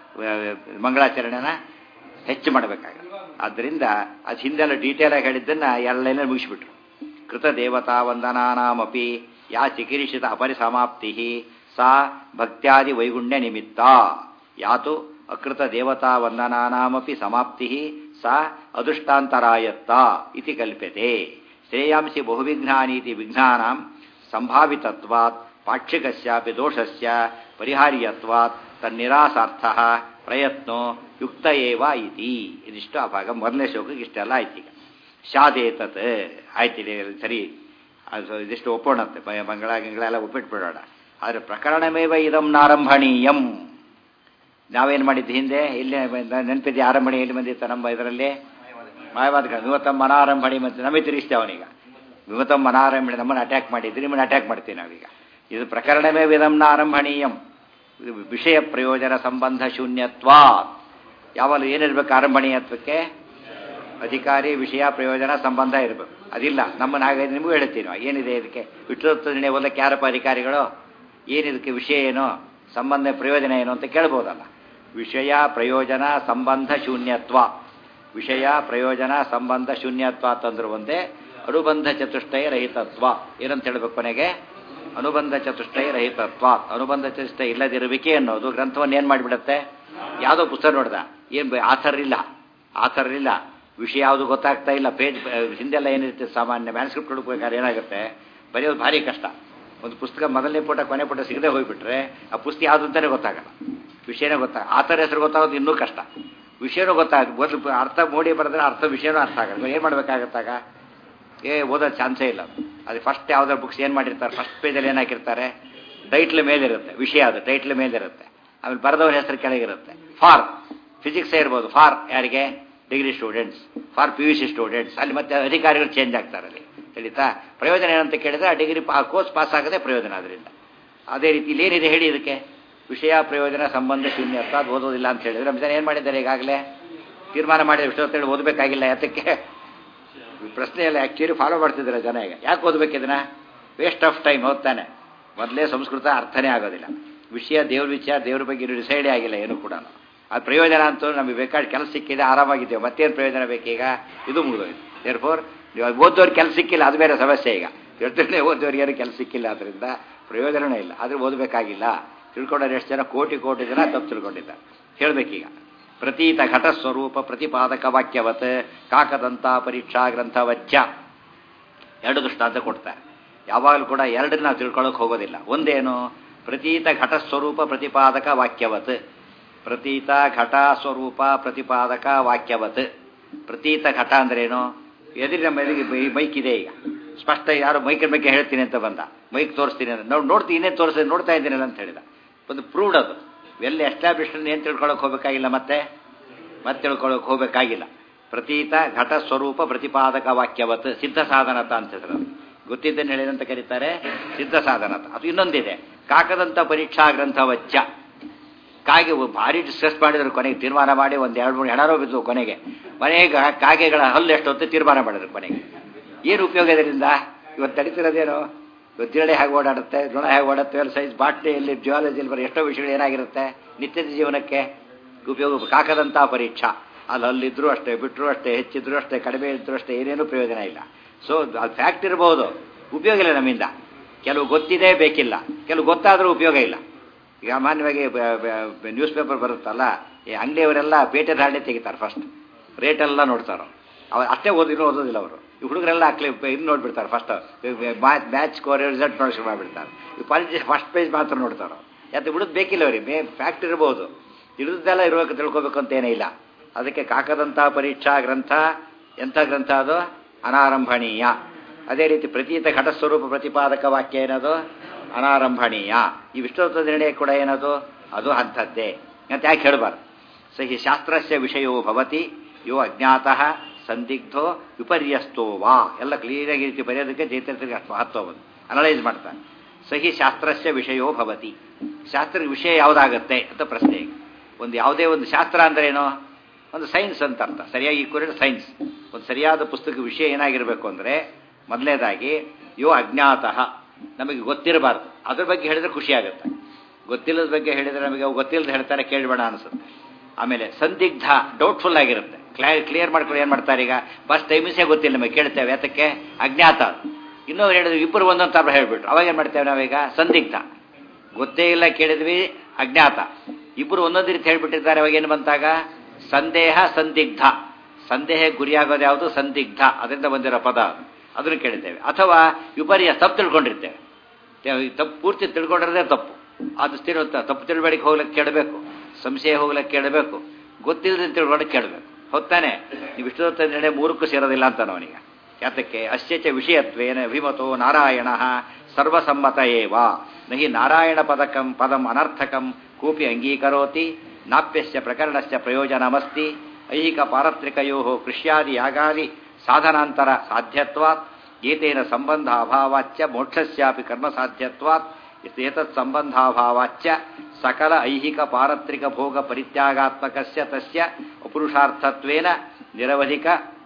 A: ಮಂಗಳಾಚರಣೆನ ಹೆಚ್ಚು ಮಾಡಬೇಕಾಗತ್ತೆ. ಆದ್ದರಿಂದ ಅದು ಹಿಂದೆಲ್ಲ ಡೀಟೇಲಾಗಿ ಹೇಳಿದ್ದನ್ನು ಎಲ್ಲ ಮುಗಿಸ್ಬಿಟ್ರು. ಕೃತ ದೇವತಾ ವಂದನಾನಾಮಪಿ ಯಾ ಚಿಕಿರಿಷಿತ ಅಪರಿಸಮಾಪ್ತಿ ಸಾ ಭಕ್ತ್ಯಾದಿ ವೈಗುಣ್ಯ ನಿಮಿತ್ತ. ಯಾತು ಅಕೃತ ದೇವತಾ ವಂದನಾನಾಮಪಿ ಸಮಾಪ್ತಿ ಸಾ ಅದೃಷ್ಟಾಂತರಾಯತ್ತ ಇತಿ ಕಲ್ಪ್ಯತೆ. ಶ್ರೇಯಾಂಸಿ ಬಹುವಿಘ್ನಾನೀತಿ ವಿಘ್ನಾನಾಂ ಸಂಭಾವಿತತ್ವಾತ್ ಪಾಕ್ಷಿಕಸ್ಯಾಪಿ ದೋಷಸ್ಯ ಪರಿಹಾರ್ಯತ್ವಾತ್ ತನ್ನಿರಾಸಾರ್ಥಃ ಪ್ರಯತ್ನೋ ಯುಕ್ತ ಏವ ಇತಿ. ಇದಿಷ್ಟು ಆ ಭಾಗ ಮೊದಲನೇ ಶ್ಲೋಕಕ್ಕೆ ಇಷ್ಟೆಲ್ಲ ಆಯ್ತು. ಈಗ ಶಾದೇತತ್ ಆಯ್ತಿದೆ, ಸರಿ, ಅದು ಇದಿಷ್ಟು ಒಪ್ಪೋಣಂತೆ. ಮಂಗಳ ಗಿಂಗಳೆಲ್ಲ ಒಪ್ಪಿಟ್ಬಿಡೋಣ. ಆದರೆ ಪ್ರಕರಣಮೇವ ಇದಂ ನಾರಂಭಣೀಯಂ. ನಾವೇನು ಮಾಡಿದ್ದು ಹಿಂದೆ? ಇಲ್ಲಿ ನೆನಪಿದ್ದೆ ಆರಂಭಣಿ ಎಲ್ಲಿ ಬಂದಿತ್ತು ನಮ್ಮ ಇದರಲ್ಲಿ? ಮಾಯವಾದಗಳು. ವಿಮತಂ ಮನಾರಂಭಣಿ ಮತ್ತು ನಮಗೆ ತಿರುಗಿಸ್ತೇವೆ ಅವನೀಗ. ವಿಮತಂ ಮನಾರಂಭಣಿ ನಮ್ಮನ್ನು ಅಟ್ಯಾಕ್ ಮಾಡಿದ್ದು, ನಿಮ್ಮನ್ನು ಅಟ್ಯಾಕ್ ಮಾಡ್ತೀವಿ ನಾವೀಗ. ಇದು ಪ್ರಕರಣಮೇ ವಿಧಂ ನಾರಂಭಣೀಯಂ. ವಿಷಯ ಪ್ರಯೋಜನ ಸಂಬಂಧ ಶೂನ್ಯತ್ವ. ಯಾವಾಗಲೂ ಏನಿರ್ಬೇಕು ಆರಂಭಣೀಯತ್ವಕ್ಕೆ? ಅಧಿಕಾರಿ ವಿಷಯ ಪ್ರಯೋಜನ ಸಂಬಂಧ ಇರಬೇಕು. ಅದಿಲ್ಲ. ನಮ್ಮನ್ನು ಹಾಗೆ ನಿಮಗೂ ಹೇಳ್ತೀವಿ ನಾವು. ಏನಿದೆ ಇದಕ್ಕೆ? ವಿಷ್ಣುತ್ವ ನಿರ್ಣಯ ಓದಕ್ಕೆ ಯಾರಪ್ಪ ಅಧಿಕಾರಿಗಳು? ಏನಿದಕ್ಕೆ ವಿಷಯ ಏನು, ಸಂಬಂಧ ಪ್ರಯೋಜನ ಏನು ಅಂತ ಕೇಳ್ಬೋದಲ್ಲ. ವಿಷಯ ಪ್ರಯೋಜನ ಸಂಬಂಧ ಶೂನ್ಯತ್ವ. ವಿಷಯ ಪ್ರಯೋಜನ ಸಂಬಂಧ ಶೂನ್ಯತ್ವ ಅಂತಂದ್ರೆ ಒಂದೇ. ಅನುಬಂಧ ಚತುಷ್ಟಯ ರಹಿತತ್ವ. ಏನಂತ ಹೇಳಬೇಕು ಕೊನೆಗೆ? ಅನುಬಂಧ ಚತುಷ್ಟಯ ರಹಿತತ್ವ. ಅನುಬಂಧ ಚತುಷ್ಟಯ ಇಲ್ಲದಿರುವಿಕೆ ಅನ್ನೋದು ಗ್ರಂಥವನ್ನು ಏನು ಮಾಡಿಬಿಡುತ್ತೆ? ಯಾವುದೋ ಪುಸ್ತಕ ನೋಡ್ದ, ಏನು ಆಥರ್ ಇಲ್ಲ, ಆಥರ್ ಇಲ್ಲ, ವಿಷಯ ಯಾವುದು ಗೊತ್ತಾಗ್ತಾ ಇಲ್ಲ. ಪೇಜ್ ಹಿಂದೆಲ್ಲ ಏನಿರುತ್ತೆ, ಸಾಮಾನ್ಯ ಮ್ಯಾನ್ಸ್ಕ್ರಿಪ್ಟ್ ಹುಡುಕ್ಬೇಕಾದ್ರೆ ಏನಾಗುತ್ತೆ, ಬರೆಯೋದು ಭಾರಿ ಕಷ್ಟ. ಒಂದು ಪುಸ್ತಕ ಮೊದಲನೇ ಪುಟ ಕೊನೆ ಪುಟ ಸಿಗದೆ ಹೋಗಿಬಿಟ್ರೆ ಆ ಪುಸ್ತಕ ಯಾವುದು ಅಂತಲೇ ಗೊತ್ತಾಗಲ್ಲ, ವಿಷಯನೇ ಗೊತ್ತಾಗ. ಆಥರ್ ಹೆಸರು ಗೊತ್ತಾಗೋದು ಇನ್ನೂ ಕಷ್ಟ, ವಿಷಯನೂ ಗೊತ್ತಾಗ. ಒಂದು ಅರ್ಥ ಮೋಡಿ ಬರೆದ್ರೆ ಅರ್ಥ ವಿಷಯನೂ ಅರ್ಥ ಆಗಲ್ಲ. ಏನು ಮಾಡಬೇಕಾಗತ್ತಾಗ? ಏ ಓದೋ ಚಾನ್ಸೇ ಇಲ್ಲ. ಅದು ಫಸ್ಟ್ ಯಾವುದಾದ್ರು ಬುಕ್ಸ್ ಏನು ಮಾಡಿರ್ತಾರೆ, ಫಸ್ಟ್ ಪೇಜಲ್ಲಿ ಏನು ಹಾಕಿರ್ತಾರೆ? ಟೈಟ್ಲ್ ಮೇಲಿರುತ್ತೆ ವಿಷಯ, ಅದು ಟೈಟ್ಲ್ ಮೇಲಿರುತ್ತೆ. ಆಮೇಲೆ ಬರೆದವ್ರ ಹೆಸರು ಕೆಳಗಿರುತ್ತೆ. ಫಾರ್ ಫಿಸಿಕ್ಸೇ ಇರ್ಬೋದು, ಫಾರ್ ಯಾರಿಗೆ? Degree students, for P U C students. ಅಲ್ಲಿ ಮತ್ತೆ ಅಧಿಕಾರಿಗಳು ಚೇಂಜ್ ಆಗ್ತಾರೆ ಅಲ್ಲಿ. ತಿಳಿತಾ? ಪ್ರಯೋಜನ ಏನಂತ ಕೇಳಿದ್ರೆ ಆ ಡಿಗ್ರಿ ಪಾ ಕೋರ್ಸ್ ಪಾಸ್ ಆಗದೆ ಪ್ರಯೋಜನ. ಅದರಿಂದ ಅದೇ ರೀತಿ ಇಲ್ಲಿ ಏನಿದೆ ಹೇಳಿ ಇದಕ್ಕೆ? ವಿಷಯ ಪ್ರಯೋಜನ ಸಂಬಂಧ ಶೂನ್ಯತ್ವ. ಅದು ಓದೋದಿಲ್ಲ ಅಂತ ಹೇಳಿದ್ರೆ ನಮ್ಮ ಜನ ಏನು ಮಾಡಿದ್ದಾರೆ? ಈಗಾಗಲೇ ತೀರ್ಮಾನ ಮಾಡಿದ್ರೆ ವಿಶ್ವತೇಳಿ ಓದಬೇಕಾಗಿಲ್ಲ. ಯಾತಕ್ಕೆ? ಪ್ರಶ್ನೆ ಎಲ್ಲ ಆ್ಯಕ್ಚುಲಿ ಫಾಲೋ ಮಾಡ್ತಿದ್ದಾರೆ ಜನ. ಈಗ ಯಾಕೆ ಓದಬೇಕು ಇದನ್ನ? Waste of time. ಓದ್ತಾನೆ ಮೊದಲೇ ಸಂಸ್ಕೃತ ಅರ್ಥನೇ ಆಗೋದಿಲ್ಲ. ವಿಷಯ ದೇವ್ರ ವಿಚಾರ, ದೇವ್ರ ಬಗ್ಗೆ ಇನ್ನು ಡಿಸೈಡೇ ಆಗಿಲ್ಲ ಏನು ಕೂಡ. ಅದು ಪ್ರಯೋಜನ ಅಂತೂ ನಮಗೆ ಬೇಕಾದ ಕೆಲಸ ಸಿಕ್ಕಿದೆ, ಆರಾಮಾಗಿದ್ದೇವೆ. ಮತ್ತೇನು ಪ್ರಯೋಜನ ಬೇಕೀಗ? ಇದು ಮುಗಿದೋಯ್ತು. ದೇರ್ಫೋರ್ ನೀವು ಓದೋರು ಕೆಲಸ ಸಿಕ್ಕಿಲ್ಲ, ಅದು ಬೇರೆ ಸಮಸ್ಯೆ. ಈಗ ಹೇಳ್ತಾನೆ ಓದೋರಿಗೇನು ಕೆಲಸ ಸಿಕ್ಕಿಲ್ಲ, ಅದರಿಂದ ಪ್ರಯೋಜನವೇ ಇಲ್ಲ. ಆದರೆ ಓದಬೇಕಾಗಿಲ್ಲ. ತಿಳ್ಕೊಂಡ್ರೆ ಎಷ್ಟು ಜನ? ಕೋಟಿ ಕೋಟಿ ಜನ ತಪ್ಪು ತಿಳ್ಕೊಂಡಿದ್ದಾರೆ. ಹೇಳಬೇಕೀಗ ಪ್ರತೀತ ಘಟ ಸ್ವರೂಪ ಪ್ರತಿಪಾದಕ ವಾಕ್ಯವತ್ ಕಾಕದಂತ ಪರೀಕ್ಷಾ ಗ್ರಂಥವಚ್ಚ. ಎರಡು ದೃಷ್ಟಾಂತ ಕೊಡ್ತಾರೆ. ಯಾವಾಗಲೂ ಕೂಡ ಎರಡನ್ನ ನಾವು ತಿಳ್ಕೊಳ್ಳೋಕೆ ಹೋಗೋದಿಲ್ಲ. ಒಂದೇನು? ಪ್ರತೀತ ಘಟ ಸ್ವರೂಪ ಪ್ರತಿಪಾದಕ ವಾಕ್ಯವತ್. ಪ್ರತೀತ ಘಟ ಸ್ವರೂಪ ಪ್ರತಿಪಾದಕ ವಾಕ್ಯವತ್. ಪ್ರತೀತ ಘಟ ಅಂದ್ರೇನು? ಎದುರು ನಮ್ಮ ಎದುರಿಗೆ ಮೈಕ್ ಇದೆ. ಈಗ ಸ್ಪಷ್ಟ ಯಾರು ಮೈಕಿನ ಬಗ್ಗೆ ಹೇಳ್ತೀನಿ ಅಂತ ಬಂದ, ಮೈಕ್ ತೋರಿಸ್ತೀನಿ ಅಂತ ನಾವು ನೋಡ್ತೀನಿ, ಇನ್ನೇ ತೋರಿಸಿ ನೋಡ್ತಾ ಇದ್ದೀನಲ್ಲ ಅಂತ ಹೇಳಿದ. ಒಂದು ಪ್ರೂವ್ಡ್ ಅದು ವೆಲ್ ಎಸ್ಟಾಬ್ಲಿಷ್ಡ್ ಏನು ತಿಳ್ಕೊಳಕ್ಕೆ ಹೋಗಬೇಕಾಗಿಲ್ಲ, ಮತ್ತೆ ಮತ್ತೆ ತಿಳ್ಕೊಳಕ್ಕೆ ಹೋಗಬೇಕಾಗಿಲ್ಲ. ಪ್ರತೀತ ಘಟ ಸ್ವರೂಪ ಪ್ರತಿಪಾದಕ ವಾಕ್ಯವತ್ ಸಿದ್ಧ ಸಾಧನತ ಅಂತ ಹೆಸರು. ಗೊತ್ತಿದ್ದನ್ನು ಹೇಳಿದಂತ ಕರೀತಾರೆ ಸಿದ್ಧ ಸಾಧನತ. ಅದು ಇನ್ನೊಂದಿದೆ, ಕಾಕದಂತ ಪರೀಕ್ಷಾ ಗ್ರಂಥ ವಚ್ಚ. ಕಾಗೆ ಭಾರಿ ಡಿಸ್ಕಸ್ ಮಾಡಿದ್ರು, ಕೊನೆಗೆ ತೀರ್ಮಾನ ಮಾಡಿ ಒಂದು ಎರಡು ಮೂರು ಹೆಣರೋ ಬಿದ್ದು ಕೊನೆಗೆ ಮನೆಗೆ ಕಾಗೆಗಳ ಹಲ್ಲು ಎಷ್ಟು ಹೊತ್ತು ತೀರ್ಮಾನ ಮಾಡಿದ್ರು. ಕೊನೆಗೆ ಏನು ಉಪಯೋಗ ಇದರಿಂದ? ಇವತ್ತು ನಡೀತಿರೋದೇನು? ಇವತ್ತು ಜಿರಳೆ ಹೇಗೆ ಓಡಾಡುತ್ತೆ, ನೊಣ ಹೇಗೆ ಓಡುತ್ತೆ, ಎಲ್ಲ ಸೈನ್ಸ್ ಬಾಟ್ಲಿಯಲ್ಲಿ ಜಿಯಾಲಜಿಯಲ್ಲಿ ಬರೋ ಎಷ್ಟೋ ವಿಷಯಗಳು ಏನಾಗಿರುತ್ತೆ ನಿತ್ಯದ ಜೀವನಕ್ಕೆ ಉಪಯೋಗ. ಕಾಕದಂತ ಪರೀಕ್ಷಾ, ಅಲ್ಲಿ ಹಲ್ಲಿದ್ರು ಅಷ್ಟೇ, ಬಿಟ್ಟರು ಅಷ್ಟೇ, ಹೆಚ್ಚಿದ್ರು ಅಷ್ಟೇ, ಕಡಿಮೆ ಇದ್ರು ಅಷ್ಟೇ, ಏನೇನು ಪ್ರಯೋಜನ ಇಲ್ಲ. ಸೊ ಅದು ಫ್ಯಾಕ್ಟ್ ಇರ್ಬೋದು, ಉಪಯೋಗ ಇಲ್ಲ ನಮ್ಮಿಂದ. ಕೆಲವು ಗೊತ್ತಿದೆ ಬೇಕಿಲ್ಲ, ಕೆಲವು ಗೊತ್ತಾದರೂ ಉಪಯೋಗ ಇಲ್ಲ. ಈಗ ಸಾಮಾನ್ಯವಾಗಿ ನ್ಯೂಸ್ ಪೇಪರ್ ಬರುತ್ತಲ್ಲ, ಈ ಅಂಗಡಿಯವರೆಲ್ಲ ಪೇಟೆ ಧಾರಣೆ ತೆಗಿತಾರೆ, ಫಸ್ಟ್ ರೇಟೆಲ್ಲ ನೋಡ್ತಾರೋ. ಅವ್ರು ಅಷ್ಟೇ ಓದಿನೂ ಓದೋದಿಲ್ಲ ಅವರು. ಈ ಹುಡುಗರೆಲ್ಲ ಕ್ಲಿ ಇನ್ನು ನೋಡ್ಬಿಡ್ತಾರೆ, ಫಸ್ಟ್ ಮ್ಯಾಚ್ ಸ್ಕೋರ್ ರಿಸಲ್ಟ್ ನೋಡಿ ಶುರು ಮಾಡಿಬಿಡ್ತಾರೆ. ಈ ಪಾಲಿಟಿಕ್ಸ್ ಫಸ್ಟ್ ಪೇಜ್ ಮಾತ್ರ ನೋಡ್ತಾರೋ. ಯಾಕೆ ಬಿಡೋದು ಬೇಕಿಲ್ಲ ಅವ್ರಿಗೆ, ಮೇ ಫ್ಯಾಕ್ಟ್ ಇರ್ಬೋದು, ತಿಳಿದೆಲ್ಲ ಇರುವಾಗ ತಿಳ್ಕೊಬೇಕು ಅಂತ ಏನೇ ಇಲ್ಲ. ಅದಕ್ಕೆ ಕಾಕದಂಥ ಪರೀಕ್ಷಾ ಗ್ರಂಥ ಎಂಥ ಗ್ರಂಥ ಅದು? ಅನಾರಂಭಣೀಯ. ಅದೇ ರೀತಿ ಪ್ರತೀತ ಘಟಸ್ವರೂಪ ಪ್ರತಿಪಾದಕ ವಾಕ್ಯ ಏನದು? ಅನಾರಂಭಣೀಯ. ಈ ವಿಷ್ಣುತ್ವ ನಿರ್ಣಯ ಕೂಡ ಏನದು? ಅದು ಅಂಥದ್ದೇ ಅಂತ ಯಾಕೆ ಹೇಳಬಾರ್ದು? ಸ ಹಿ ಶಾಸ್ತ್ರಸ್ಯ ವಿಷಯೋ ಭವತಿ ಯೋ ಅಜ್ಞಾತಃ ಸಂದಿಗ್ಧೋ ವಿಪರ್ಯಸ್ತೋ ವಾ. ಎಲ್ಲ ಕ್ಲೀನಾಗಿ ರೀತಿ ಬರೆಯೋದಕ್ಕೆ ಚೈತನ್ಯರಿಗೆ ಅಷ್ಟು ಮಹತ್ವ ಬಂದು ಅನಲೈಸ್ ಮಾಡ್ತಾನೆ. ಸಹಿ ಶಾಸ್ತ್ರಸ್ಯ ವಿಷಯೋ ಭವತಿ. ಶಾಸ್ತ್ರದ ವಿಷಯ ಯಾವುದಾಗತ್ತೆ ಅಂತ ಪ್ರಶ್ನೆ. ಒಂದು ಯಾವುದೇ ಒಂದು ಶಾಸ್ತ್ರ ಅಂದ್ರೆ ಏನೋ ಒಂದು ಸೈನ್ಸ್ ಅಂತ ಅರ್ಥ. ಸರಿಯಾಗಿ ಈಕ್ವಲ್ ಸೈನ್ಸ್. ಒಂದು ಸರಿಯಾದ ಪುಸ್ತಕ ವಿಷಯ ಏನಾಗಿರಬೇಕು ಅಂದರೆ, ಮೊದಲನೇದಾಗಿ ಯೋ ಅಜ್ಞಾತಃ, ನಮಗೆ ಗೊತ್ತಿರಬಾರ್ದು. ಅದ್ರ ಬಗ್ಗೆ ಹೇಳಿದ್ರೆ ಖುಷಿ ಆಗುತ್ತೆ. ಗೊತ್ತಿಲ್ಲದ ಬಗ್ಗೆ ಹೇಳಿದರೆ ನಮಗೆ ಗೊತ್ತಿಲ್ಲದ ಹೇಳ್ತಾರೆ, ಕೇಳಬೇಡ ಅನಿಸುತ್ತೆ. ಆಮೇಲೆ ಸಂದಿಗ್ಧ, ಡೌಟ್ಫುಲ್ ಆಗಿರುತ್ತೆ. ಕ್ಲಿಯರ್ ಕ್ಲಿಯರ್ ಮಾಡ್ಕೊಂಡು ಏನು ಮಾಡ್ತಾರೆ, ಈಗ ಬಸ್ ಟೈಮಿಸೇ ಗೊತ್ತಿಲ್ಲ ನಮಗೆ, ಕೇಳ್ತೇವೆ ಯಾತಕ್ಕೆ? ಅಜ್ಞಾತ. ಇನ್ನೊಂದು ಹೇಳಿದ್ರು ಇಬ್ಬರು ಒಂದೊಂದು ತಾಪ ಹೇಳ್ಬಿಟ್ರು, ಅವಾಗ ಏನು ಮಾಡ್ತೇವೆ ನಾವೀಗ? ಸಂದಿಗ್ಧ. ಗೊತ್ತೇ ಇಲ್ಲ, ಕೇಳಿದ್ವಿ, ಅಜ್ಞಾತ. ಇಬ್ಬರು ಒಂದೊಂದು ರೀತಿ ಹೇಳ್ಬಿಟ್ಟಿದ್ದಾರೆ, ಅವಾಗ ಏನು ಬಂತಾಗ? ಸಂದೇಹ, ಸಂದಿಗ್ಧ. ಸಂದೇಹ ಗುರಿಯಾಗೋದು ಯಾವುದು? ಸಂದಿಗ್ಧ. ಅದರಿಂದ ಬಂದಿರೋ ಪದ, ಅದನ್ನು ಕೇಳಿದ್ದೇವೆ. ಅಥವಾ ವಿಪರ್ಯ, ತಪ್ಪು ತಿಳ್ಕೊಂಡಿರ್ತೇವೆ. ತಪ್ಪು ಪೂರ್ತಿ ತಿಳ್ಕೊಂಡಿರೋದೇ ತಪ್ಪು. ಅದು ಸ್ಥಿರ ತಪ್ಪು ತಿಳುವಳಿಕೆ ಹೋಗ್ಲಿಕ್ಕೆ ಕೇಳಬೇಕು, ಸಂಶಯ ಹೋಗ್ಲಿಕ್ಕೆ ಕೇಳಬೇಕು, ಗೊತ್ತಿಲ್ಲದೆ ತಿಳ್ಕೊಳ್ಳೋಕೆ ಕೇಳಬೇಕು. ಹೊತ್ತಾನೆ ನೀವು ಇಷ್ಟೊತ್ತ ನಿರ್ಣಯ ಮೂರಕ್ಕೂ ಸೇರೋದಿಲ್ಲ ಅಂತ ಅವನಿಗೆ. ಯಾತಕ್ಕೆ? ಅಶ್ಚ ವಿಷಯತ್ವೇನ ಅಭಿಮತೋ ನಾರಾಯಣ ಸರ್ವಸಮ್ಮತ ಏವ ನಹಿ ನಾರಾಯಣ ಪದಕಂ ಪದಂ ಅನರ್ಥಕಂ ಕೂಪಿ ಅಂಗೀಕರೋತಿ ನಾಪ್ಯಸ್ಯ ಪ್ರಕರಣಸ್ಯ ಪ್ರಯೋಜನಮಸ್ತಿ ಐಹಿಕ ಪಾರತ್ರಿಕಯೋ ಕೃಷ್ಯಾದಿ ಯಾಗಾದಿ ಸಾಧನಾಂತರ ಸಾಧ್ಯತ್ವಾತ್ ಏತೇನ ಸಂಬಂಧಾಭಾವಾಚ್ಯ ಮೋಕ್ಷಸ್ಯಾಪಿ ಕರ್ಮ ಸಾಧ್ಯತ್ವಾತ್ ಏತತ್ ಸಂಬಂಧಾಭಾವಾಚ್ಯ ಸಕಲ ಐಹಿಕ ಪಾರತ್ರಿಕ ಭೋಗ ಪರಿತ್ಯಾಗಾತ್ಮಕಸ್ಯ ತಸ್ಯ ಅಪುರುಷಾರ್ಥತ್ವೇನ ನಿರವಧಿಕ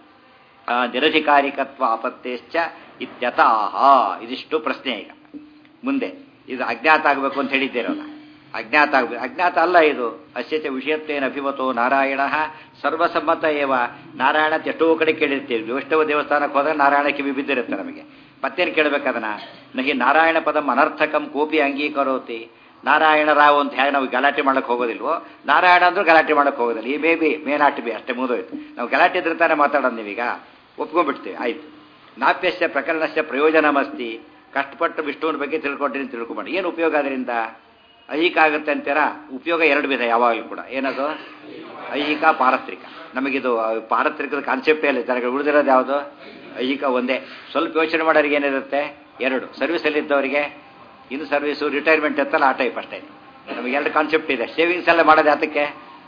A: ನಿರಧಿಕಾರಿಕತ್ವ ಅಪತ್ತೇಶ್ಚ ಇತ್ಯತಃ. ಇದಿಷ್ಟು ಪ್ರಶ್ನೆ. ಈಗ ಮುಂದೆ ಇದು ಅಜ್ಞಾತ ಆಗಬೇಕು ಅಂತ ಹೇಳಿದ್ದೇರಲ್ಲ, ಅಜ್ಞಾತ ಆಗಬೇಕು. ಅಜ್ಞಾತ ಅಲ್ಲ ಇದು. ಅಶ್ಚ ವಿಷಯತ್ವೇನ ಅಭಿಮತೋ ನಾರಾಯಣ ಸರ್ವಸಮ್ಮತ ಏವ. ನಾರಾಯಣ ಎಷ್ಟೋ ಕಡೆ ಕೇಳಿರ್ತೀವಿ. ವೈಷ್ಣವ ದೇವಸ್ಥಾನಕ್ಕೆ ಹೋದ್ರೆ ನಾರಾಯಣ ಕಿವಿ ಬಿದ್ದಿರುತ್ತೆ ನಮಗೆ. ಮತ್ತೇನು ಕೇಳಬೇಕದನ್ನ? ನಹಿ ನಾರಾಯಣ ಪದಂ ಅನರ್ಥಕಂ ಕೋಪಿ ಅಂಗೀಕರೋತಿ. ನಾರಾಯಣ ರಾವ್ ಅಂತ ಹೇಗೆ ನಾವು ಗಲಾಟೆ ಮಾಡಕ್ಕೆ ಹೋಗೋದಿಲ್ವೋ, ನಾರಾಯಣ ಅಂದ್ರೂ ಗಲಾಟೆ ಮಾಡಕ್ಕೆ ಹೋಗೋದಿಲ್ಲ. ಈ ಬೇಬಿ ಮೇ ನಾಟ್ ಬಿ, ಅಷ್ಟೇ ಮುಗಿದೋಯ್ತು. ನಾವು ಗಲಾಟೆ ಇದ್ರೆ ತಾನೇ ಮಾತಾಡೋದು. ನೀವೀಗ ಒಪ್ಕೊಂಡ್ಬಿಡ್ತೀವಿ, ಆಯ್ತು. ನಾಪ್ಯಸ್ಯ ಪ್ರಕರಣಸ್ಯ ಪ್ರಯೋಜನಮಸ್ತಿ. ಕಷ್ಟಪಟ್ಟು ವಿಷ್ಣುವಿನ ಬಗ್ಗೆ ತಿಳ್ಕೊಂಡಿರಿ, ತಿಳ್ಕೊಂಬಂಡು ಏನು ಉಪಯೋಗ? ಅದರಿಂದ ಐಹಿಕ ಆಗುತ್ತೆ ಅಂತೀರಾ? ಉಪಯೋಗ ಎರಡು ವಿಧ ಯಾವಾಗಲೂ ಕೂಡ. ಏನದು? ಐಹಿಕ, ಪಾರತ್ರಿಕ. ನಮಗಿದು ಪಾರತ್ರಿಕದ ಕಾನ್ಸೆಪ್ಟೇ ಇಲ್ಲ. ಜನಗಳು ಉಳಿದಿರೋದು ಯಾವುದು? ಐಹಿಕ ಒಂದೇ. ಸ್ವಲ್ಪ ಯೋಚನೆ ಮಾಡೋರಿಗೆ ಏನಿರುತ್ತೆ? ಎರಡು. ಸರ್ವಿಸಲ್ಲಿದ್ದವರಿಗೆ ಇನ್ನು ಸರ್ವಿಸು, ರಿಟೈರ್ಮೆಂಟ್ ಇರ್ತಲ್ಲ, ಆ ಟೈಪ್ ಅಷ್ಟೇ. ನಮಗೆ ಎರಡು ಕಾನ್ಸೆಪ್ಟ್ ಇದೆ. ಸೇವಿಂಗ್ಸ್ ಎಲ್ಲ ಮಾಡೋದು ಯಾತಕ್ಕೆ?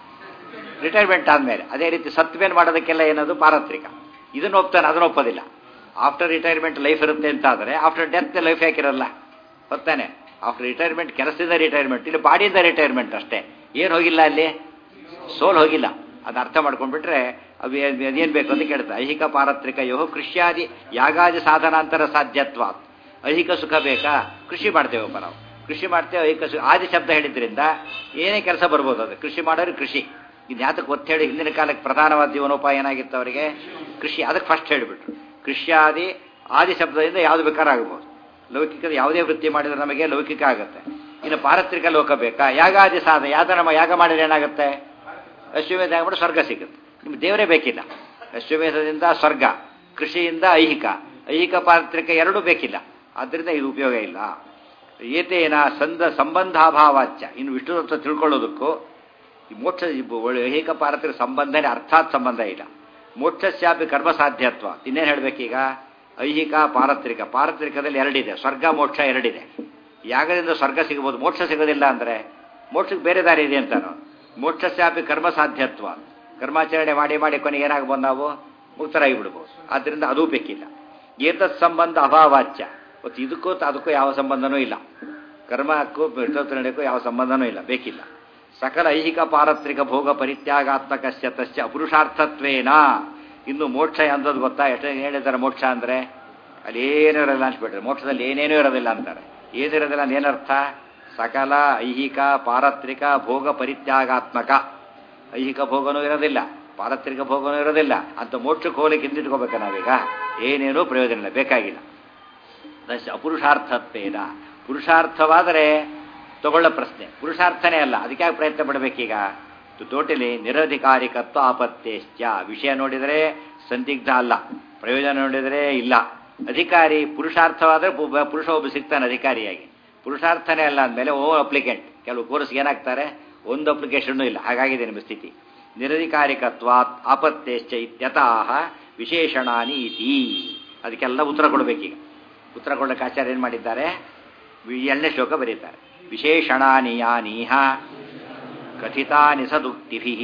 A: ರಿಟೈರ್ಮೆಂಟ್ ಆದಮೇಲೆ. ಅದೇ ರೀತಿ ಸತ್ ಮೇಲೆ ಮಾಡೋದಕ್ಕೆಲ್ಲ ಏನದು? ಪಾರತ್ರಿಕ. ಇದನ್ನು ಒಪ್ತಾನೆ, ಅದನ್ನು ಒಪ್ಪೋದಿಲ್ಲ. ಆಫ್ಟರ್ ರಿಟೈರ್ಮೆಂಟ್ ಲೈಫ್ ಇರುತ್ತೆ ಅಂತ ಆದರೆ ಆಫ್ಟರ್ ಡೆತ್ ಲೈಫ್ ಯಾಕಿರಲ್ಲ? ಗೊತ್ತಾನೆ? ಆಫ್ಟರ್ ರಿಟೈರ್ಮೆಂಟ್ ಕೆಲಸದಿಂದ ರಿಟೈರ್ಮೆಂಟ್, ಇಲ್ಲಿ ಬಾಡಿಯಿಂದ ರಿಟೈರ್ಮೆಂಟ್ ಅಷ್ಟೇ. ಏನು ಹೋಗಿಲ್ಲ ಅಲ್ಲಿ? ಸೋಲ್ ಹೋಗಿಲ್ಲ. ಅದು ಅರ್ಥ ಮಾಡ್ಕೊಂಡ್ಬಿಟ್ರೆ ಅದು ಅದೇನು ಬೇಕು ಅಂತ ಕೇಳ್ತಾರೆ. ಐಹಿಕ ಪಾರತ್ರಿಕ ಯೋ ಕೃಷ್ಯಾದಿ ಯಾಗಾದಿ ಸಾಧನಾಂತರ ಸಾಧ್ಯತ್ವ. ಐಹಿಕ ಸುಖ ಬೇಕಾ? ಕೃಷಿ ಮಾಡ್ತೇವಪ್ಪ ನಾವು, ಕೃಷಿ ಮಾಡ್ತೇವೆ. ಐಹಿಕ ಸುಖ ಆದಿ ಶಬ್ದ ಹೇಳಿದ್ರಿಂದ ಏನೇ ಕೆಲಸ ಬರ್ಬೋದು. ಅದು ಕೃಷಿ ಮಾಡೋರು ಕೃಷಿ. ಇದು ಯಾತಕ್ಕೆ ಒತ್ತು ಹೇಳಿ? ಹಿಂದಿನ ಕಾಲಕ್ಕೆ ಪ್ರಧಾನವಾದ ಜೀವನೋಪಾಯ ಏನಾಗಿತ್ತು ಅವರಿಗೆ? ಕೃಷಿ. ಅದಕ್ಕೆ ಫಸ್ಟ್ ಹೇಳಿಬಿಟ್ರು. ಕೃಷ್ಯಾದಿ ಆದಿ ಶಬ್ದದಿಂದ ಯಾವುದು ಬೇಕಾದ್ರೂ ಆಗ್ಬೋದು. ಲೌಕಿಕದ ಯಾವುದೇ ವೃತ್ತಿ ಮಾಡಿದ್ರೆ ನಮಗೆ ಲೌಕಿಕ ಆಗುತ್ತೆ. ಇನ್ನು ಪಾರತ್ರಿಕ ಲೋಕ ಬೇಕಾ? ಯಾಗಾದಿ ಸಾಧ. ಯಾವ್ದು ನಮ್ಮ ಯಾಗ ಮಾಡಿದ್ರೆ ಏನಾಗುತ್ತೆ? ಅಶ್ವಮೇಧ ಆಗ್ಬಿಟ್ಟು ಸ್ವರ್ಗ ಸಿಗುತ್ತೆ. ನಿಮ್ಗೆ ದೇವರೇ ಬೇಕಿಲ್ಲ. ಅಶ್ವಮೇಧದಿಂದ ಸ್ವರ್ಗ, ಕೃಷಿಯಿಂದ ಐಹಿಕ, ಐಹಿಕ ಪಾರತ್ರಿಕ ಎರಡೂ ಬೇಕಿಲ್ಲ. ಆದ್ದರಿಂದ ಇದು ಉಪಯೋಗ ಇಲ್ಲ. ಏತೇನ ಸಂದ ಸಂಬಂಧಾಭಾವಾಚ್ಯ. ಇನ್ನು ವಿಷ್ಣು ತತ್ವ ತಿಳ್ಕೊಳ್ಳೋದಕ್ಕೂ ಈ ಮೋಕ್ಷ ಐಹಿಕ ಪಾರತ್ರಿಕ ಸಂಬಂಧನೇ ಅರ್ಥಾತ್ ಸಂಬಂಧ ಇಲ್ಲ. ಮೋಕ್ಷಸ್ಯಾಪಿ ಕರ್ಮ ಸಾಧ್ಯತ್ವ. ಇನ್ನೇನು ಹೇಳಬೇಕೀಗ? ಐಹಿಕ, ಪಾರತ್ರಿಕ. ಪಾರತ್ರಿಕದಲ್ಲಿ ಎರಡಿದೆ, ಸ್ವರ್ಗ ಮೋಕ್ಷ ಎರಡಿದೆ. ಯಾಗದಿಂದ ಸ್ವರ್ಗ ಸಿಗಬಹುದು, ಮೋಕ್ಷ ಸಿಗೋದಿಲ್ಲ ಅಂದರೆ ಮೋಕ್ಷಕ್ಕೆ ಬೇರೆ ದಾರಿ ಇದೆ ಅಂತಾನು. ಮೋಕ್ಷಸ್ಯಾಪಿ ಕರ್ಮ ಸಾಧ್ಯತ್ವ, ಕರ್ಮಾಚರಣೆ ಮಾಡಿ ಮಾಡಿ ಕೊನೆಗೆ ಏನಾಗ್ಬೋದು ನಾವು ಮುಕ್ತರಾಗಿ ಬಿಡ್ಬೋದು. ಆದ್ದರಿಂದ ಅದೂ ಬೇಕಿಲ್ಲ. ಏತತ್ ಸಂಬಂಧ ಅಭಾವಾಚ್ಯ, ಮತ್ತು ಇದಕ್ಕೂ ಅದಕ್ಕೂ ಯಾವ ಸಂಬಂಧನೂ ಇಲ್ಲ. ಕರ್ಮಕ್ಕೂ ವಿಷ್ಣೋತ್ತರಣೆಗೂ ಯಾವ ಸಂಬಂಧನೂ ಇಲ್ಲ, ಬೇಕಿಲ್ಲ. ಸಕಲ ಐಹಿಕ ಪಾರತ್ರಿಕ ಭೋಗ ಪರಿತ್ಯಾಗಾತ್ಮಕಸ್ಯ ತಸ್ಯ ಅಪುರುಷಾರ್ಥತ್ವೇನ. ಇನ್ನು ಮೋಕ್ಷ ಅಂದದ್ದು ಗೊತ್ತಾ? ಎಷ್ಟು ಹೇಳಿದ್ದಾರೆ ಮೋಕ್ಷ ಅಂದರೆ ಅಲ್ಲಿ ಏನೂ ಇರೋದಿಲ್ಲ ಅನ್ಸ್ಬಿಟ್ರೆ, ಮೋಕ್ಷದಲ್ಲಿ ಏನೇನೂ ಇರೋದಿಲ್ಲ ಅಂತಾರೆ. ಏನಿರೋದಿಲ್ಲ ಅಂತ ಏನರ್ಥ? ಸಕಲ ಐಹಿಕ ಪಾರತ್ರಿಕ ಭೋಗ ಪರಿತ್ಯಾಗಾತ್ಮಕ. ಐಹಿಕ ಭೋಗನೂ ಇರೋದಿಲ್ಲ, ಪಾರತ್ರಿಕ ಭೋಗನೂ ಇರೋದಿಲ್ಲ ಅಂತ ಮೋಕ್ಷಕ್ಕೆ ಹೋಗ್ಲಿಕ್ಕೆ ಹಿಂದಿಟ್ಕೋಬೇಕ ನಾವೀಗ? ಏನೇನೂ ಪ್ರಯೋಜನ ಇಲ್ಲ, ಬೇಕಾಗಿಲ್ಲ. ಅದಕ್ಕೆ ಅಪುರುಷಾರ್ಥತ್ವೇನ. ಪುರುಷಾರ್ಥವಾದರೆ ತಗೊಳ್ಳೋ ಪ್ರಶ್ನೆ, ಪುರುಷಾರ್ಥನೇ ಅಲ್ಲ, ಅದಕ್ಕೆ ಯಾಕೆ ಪ್ರಯತ್ನ ಪಡಬೇಕೀಗ? ಟೋಟಲಿ ನಿರಧಿಕಾರಿಕತ್ವ ಆಪತ್ತೇಶ್ಚ. ವಿಷಯ ನೋಡಿದರೆ ಸಂದಿಗ್ಧ ಅಲ್ಲ, ಪ್ರಯೋಜನ ನೋಡಿದರೆ ಇಲ್ಲ. ಅಧಿಕಾರಿ ಪುರುಷಾರ್ಥವಾದರೆ ಪುರುಷ ಒಬ್ಬ ಸಿಗ್ತಾನೆ ಅಧಿಕಾರಿಯಾಗಿ. ಪುರುಷಾರ್ಥನೇ ಅಲ್ಲ ಅಂದಮೇಲೆ ಓ ಅಪ್ಲಿಕೆಂಟ್. ಕೆಲವು ಕೋರ್ಸ್ಗೆ ಏನಾಗ್ತಾರೆ, ಒಂದು ಅಪ್ಲಿಕೇಶನ್ನೂ ಇಲ್ಲ. ಹಾಗಾಗಿದೆ ನಿಮ್ಮ ಸ್ಥಿತಿ. ನಿರಧಿಕಾರಿಕತ್ವ ಆಪತ್ತೇಶ್ಚ ಇತ್ಯತಃ ವಿಶೇಷಣಾನಿ ಇತಿ. ಅದಕ್ಕೆಲ್ಲ ಉತ್ತರ ಕೊಡಬೇಕೀಗ. ಉತ್ತರ ಕೊಡಲಿಕ್ಕೆ ಆಚಾರ್ಯ ಏನು ಮಾಡಿದ್ದಾರೆ? ಎರಡನೇ ಶ್ಲೋಕ ಬರೀತಾರೆ. ವಿಶೇಷಣಾನಿ ಯಾನೀಹ ಕಥಿತಾನಿ ಸದುಕ್ತಿಭಿಃ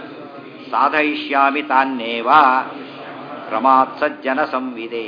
A: ಸಾಧಯಿಷ್ಯಾಮಿ ತಾನ್ನೇವ ಕ್ರಮಾತ್ ಸಜ್ಜನ ಸಂವಿದೇ.